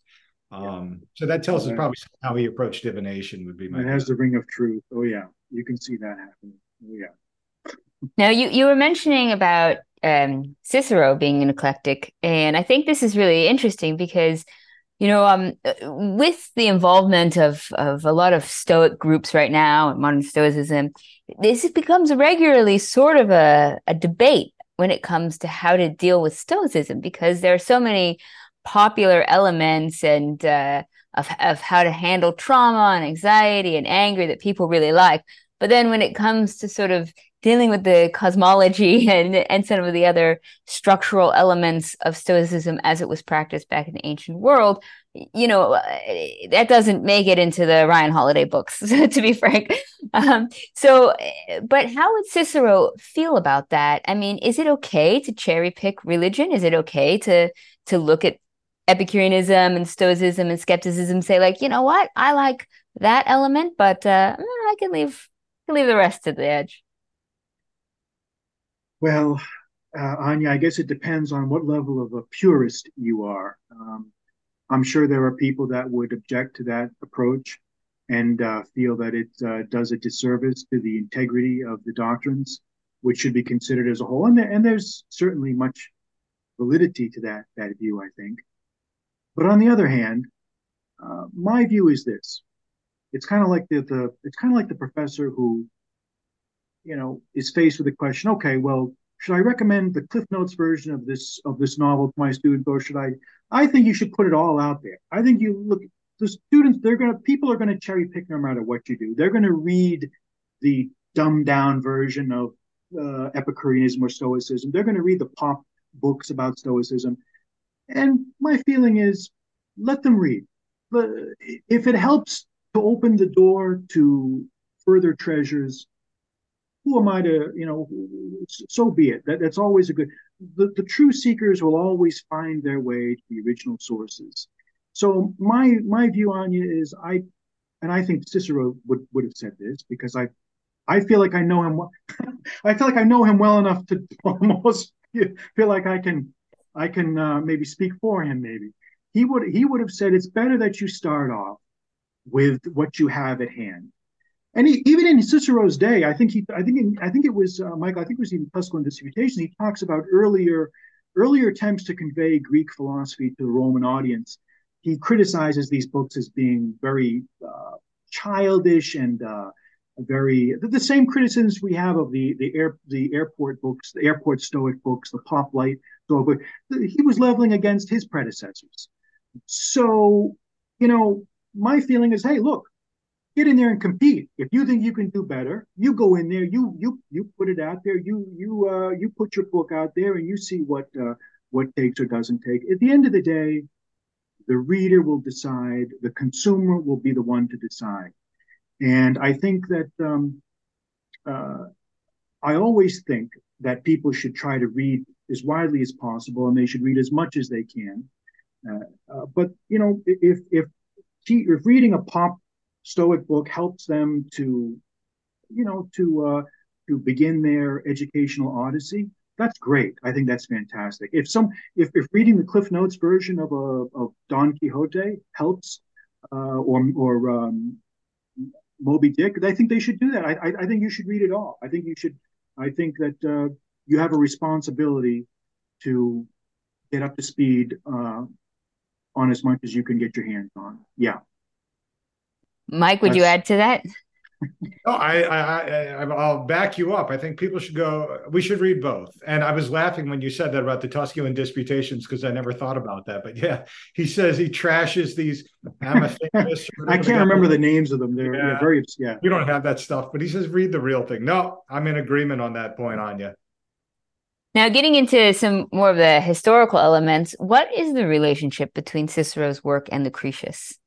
Um, so that tells us probably how he approached divination. Would be my. It has the ring of truth. Oh yeah, you can see that happening. Oh yeah. Now, you, you were mentioning about um, Cicero being an eclectic, and I think this is really interesting because, you know, um, with the involvement of of a lot of Stoic groups right now, modern Stoicism, this becomes regularly sort of a, a debate when it comes to how to deal with Stoicism, because there are so many popular elements and uh, of of how to handle trauma and anxiety and anger that people really like. But then when it comes to sort of dealing with the cosmology and and some of the other structural elements of Stoicism as it was practiced back in the ancient world, you know, that doesn't make it into the Ryan Holiday books, to be frank. Um, so, but how would Cicero feel about that? I mean, is it okay to cherry pick religion? Is it okay to to look at Epicureanism and Stoicism and skepticism, say like, you know what, I like that element, but uh, I can leave, I can leave the rest to the edge. Well, uh, Anya, I guess it depends on what level of a purist you are. Um, I'm sure there are people that would object to that approach and uh, feel that it uh, does a disservice to the integrity of the doctrines, which should be considered as a whole. And, there, and there's certainly much validity to that that view, I think. But on the other hand, uh, my view is this: it's kind of like the, the it's kind of like the professor who, you know, is faced with the question, okay, well, should I recommend the Cliff Notes version of this of this novel to my students, or should I? I think you should put it all out there. I think you look, the students, they're gonna people are gonna cherry pick no matter what you do. They're gonna read the dumbed down version of uh, Epicureanism or Stoicism. They're gonna read the pop books about Stoicism. And my feeling is, let them read. But if it helps to open the door to further treasures, who am I to, you know, so be it. That, that's always a good, the, the true seekers will always find their way to the original sources. So my my view on you is I, and I think Cicero would, would have said this because I, I feel like I know him. Well, I feel like I know him well enough to almost feel like I can, I can uh, maybe speak for him. Maybe he would he would have said it's better that you start off with what you have at hand. And he, even in Cicero's day, I think he, I think, in, I think it was uh, Michael. I think it was in Tusculan Disputations. He talks about earlier, earlier attempts to convey Greek philosophy to the Roman audience. He criticizes these books as being very uh, childish and uh, very the, the same criticisms we have of the the air the airport books, the airport Stoic books, the pop light. So, but he was leveling against his predecessors. So, you know, my feeling is, hey, look, get in there and compete. If you think you can do better, you go in there, you you you put it out there, you you uh, you put your book out there, and you see what uh, what takes or doesn't take. At the end of the day, the reader will decide. The consumer will be the one to decide. And I think that um, uh, I always think that people should try to read as widely as possible, and they should read as much as they can. Uh, uh, but you know, if if if reading a pop Stoic book helps them to, you know, to uh, to begin their educational odyssey, that's great. I think that's fantastic. If some, if, if reading the Cliff Notes version of a of Don Quixote helps, uh, or or um, Moby Dick. I think they should do that. I, I, I think you should read it all. I think you should. I think that uh, you have a responsibility to get up to speed uh, on as much as you can get your hands on. Yeah, Mike, would you that's add to that? No, I, I, I, I'll back you up. I think people should go. We should read both. And I was laughing when you said that about the Tusculan disputations because I never thought about that. But yeah, he says he trashes these Amathenius. I can't remember the names of them. They're yeah, Yeah, very yeah. we don't have that stuff. But he says read the real thing. No, I'm in agreement on that point, Anya. Now, getting into some more of the historical elements, what is the relationship between Cicero's work and Lucretius?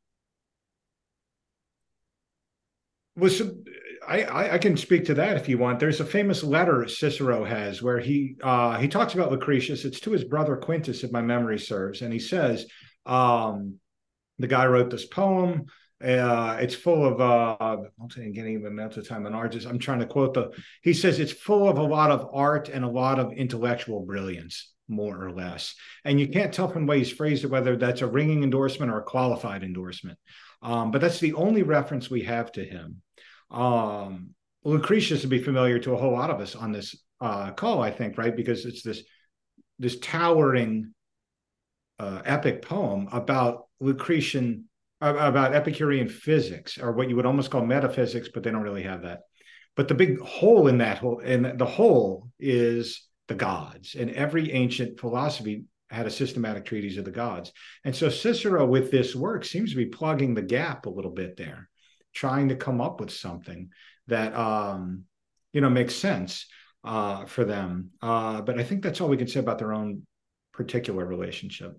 Was I, I I can speak to that if you want. There's a famous letter Cicero has where he uh, he talks about Lucretius. It's to his brother Quintus, if my memory serves, and he says um, the guy wrote this poem. Uh, it's full of uh, I'm saying getting even out of time on artists. I'm trying to quote the. He says it's full of a lot of art and a lot of intellectual brilliance, more or less. And you can't tell from the way he's phrased it whether that's a ringing endorsement or a qualified endorsement. Um, but that's the only reference we have to him. Um, Lucretius would be familiar to a whole lot of us on this uh, call, I think, right? Because it's this this towering uh, epic poem about Lucretian, uh, about Epicurean physics, or what you would almost call metaphysics, but they don't really have that. But the big hole in that hole, and the hole is the gods, and every ancient philosophy had a systematic treatise of the gods. And so Cicero, with this work, seems to be plugging the gap a little bit there, trying to come up with something that, um, you know, makes sense uh, for them. Uh, but I think that's all we can say about their own particular relationship.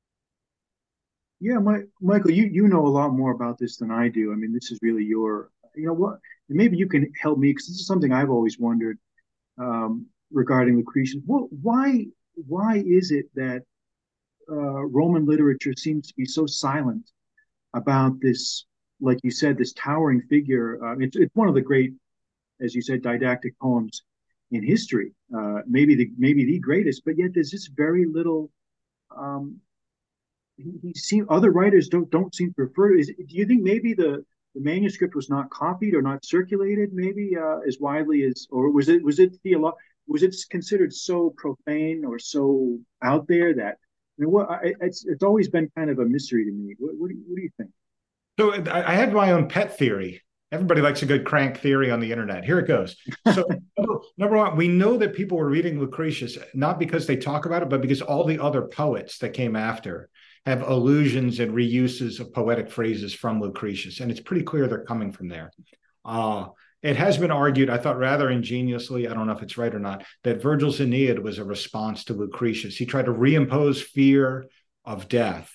Yeah, my, Michael, you you know a lot more about this than I do. I mean, this is really your, you know what, maybe you can help me because this is something I've always wondered um, regarding Lucretius. What, why why is it that uh, Roman literature seems to be so silent about this, like you said, this towering figure? Uh, it's it's one of the great, as you said, didactic poems in history. Uh, maybe the maybe the greatest, but yet there's just very little. Um, he, he seem other writers don't don't seem to refer to. Is, do you think maybe the the manuscript was not copied or not circulated maybe uh, as widely as, or was it was it theolo- was it considered so profane or so out there that, I mean, what I, it's it's always been kind of a mystery to me. What, what, do, you, what do you think? So I have my own pet theory. Everybody likes a good crank theory on the internet. Here it goes. So number one, we know that people were reading Lucretius not because they talk about it, but because all the other poets that came after have allusions and reuses of poetic phrases from Lucretius, and it's pretty clear they're coming from there. Uh, it has been argued, I thought rather ingeniously, I don't know if it's right or not, that Virgil's Aeneid was a response to Lucretius. He tried to reimpose fear of death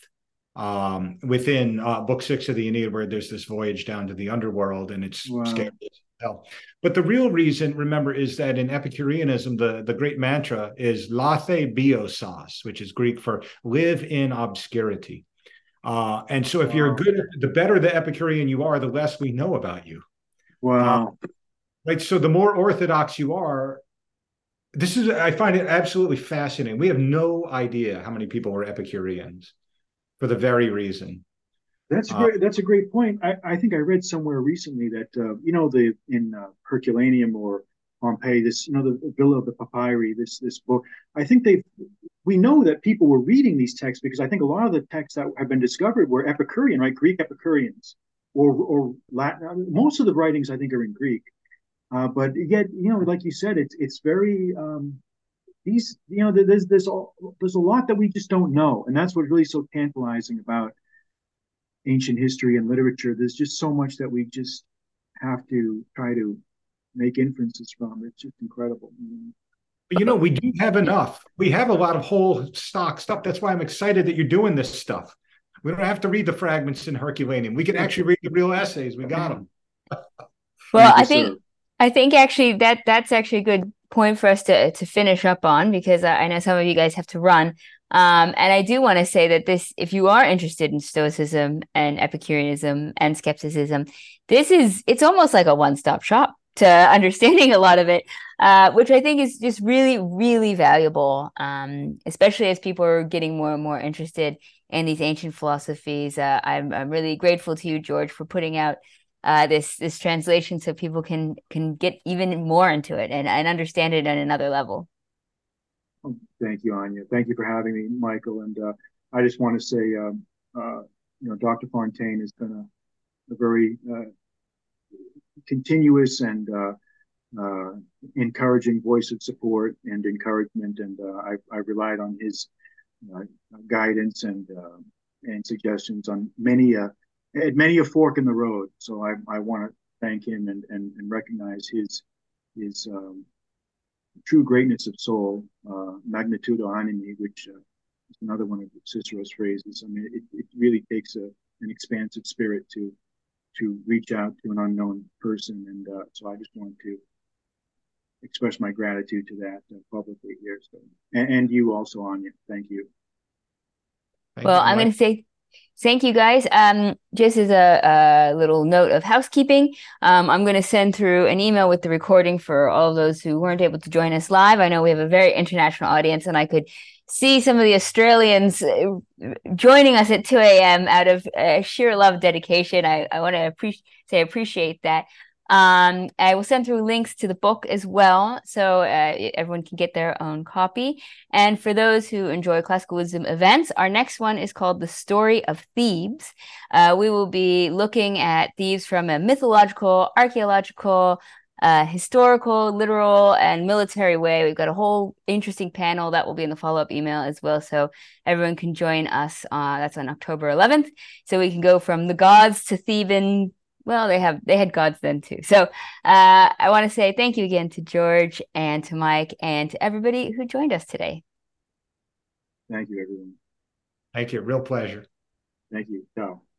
um, within uh, book six of the Aeneid, where there's this voyage down to the underworld, and it's Wow. scary as hell. But the real reason, remember, is that in Epicureanism, the, the great mantra is "Lathe biosas," which is Greek for "live in obscurity." Uh, and so, if Wow. you're good, the better the Epicurean you are, the less we know about you. Wow. Uh, right. So, the more orthodox you are, this is, I find it absolutely fascinating. We have no idea how many people were Epicureans for the very reason. That's a Uh, great. That's a great point. I, I think I read somewhere recently that uh, you know the in uh, Herculaneum or Pompeii, this you know the Villa of the Papyri, this this book. I think they we know that people were reading these texts because I think a lot of the texts that have been discovered were Epicurean, right? Greek Epicureans or or Latin. Most of the writings I think are in Greek, uh, but yet you know, like you said, it's it's very um, these you know there's there's all, there's a lot that we just don't know, and that's what's really so tantalizing about ancient history and literature. There's just so much that we just have to try to make inferences from. It's just incredible. But you know, we do have enough. We have a lot of whole stock stuff. That's why I'm excited that you're doing this stuff. We don't have to read the fragments in Herculaneum. We can actually read the real essays. We got them. Well, Thank you, I think sir. I think actually that that's actually a good point for us to to finish up on because I, I know some of you guys have to run. Um, and I do want to say that this, if you are interested in Stoicism and Epicureanism and skepticism, this is it's almost like a one-stop shop to understanding a lot of it, uh, which I think is just really, really valuable, um, especially as people are getting more and more interested in these ancient philosophies. Uh, I'm I'm really grateful to you, George, for putting out uh, this this translation so people can can get even more into it and, and understand it on another level. Oh, thank you, Anya. Thank you for having me, Michael. And uh, I just want to say, um, uh, you know, Doctor Fontaine has been a, a very uh, continuous and uh, uh, encouraging voice of support and encouragement. And uh, I, I relied on his uh, guidance and uh, and suggestions on many uh, at many a fork in the road. So I, I want to thank him and, and, and recognize his his um, true greatness of soul, uh, magnitudo animi, which uh, is another one of Cicero's phrases. I mean, it, it really takes a, an expansive spirit to to reach out to an unknown person, and uh, so I just want to express my gratitude to that uh, publicly here. So, and, and you also, Anya, thank you. Thank Well, you, I'm Mike. going to say thank you guys. Um, just as a, a little note of housekeeping, um, I'm going to send through an email with the recording for all of those who weren't able to join us live. I know we have a very international audience, and I could see some of the Australians uh, joining us at two a m out of uh, sheer love, dedication. I, I want to appreciate say appreciate that. Um, I will send through links to the book as well, so uh, everyone can get their own copy. And for those who enjoy classical wisdom events, our next one is called The Story of Thebes. Uh, we will be looking at Thebes from a mythological, archaeological, uh, historical, literal, and military way. We've got a whole interesting panel that will be in the follow-up email as well, so everyone can join us. Uh, that's on October eleventh, so we can go from the gods to Theban. Well, they have they had gods then too. So uh, I want to say thank you again to George and to Mike and to everybody who joined us today. Thank you, everyone. Thank you. Real pleasure. Thank you. Ciao.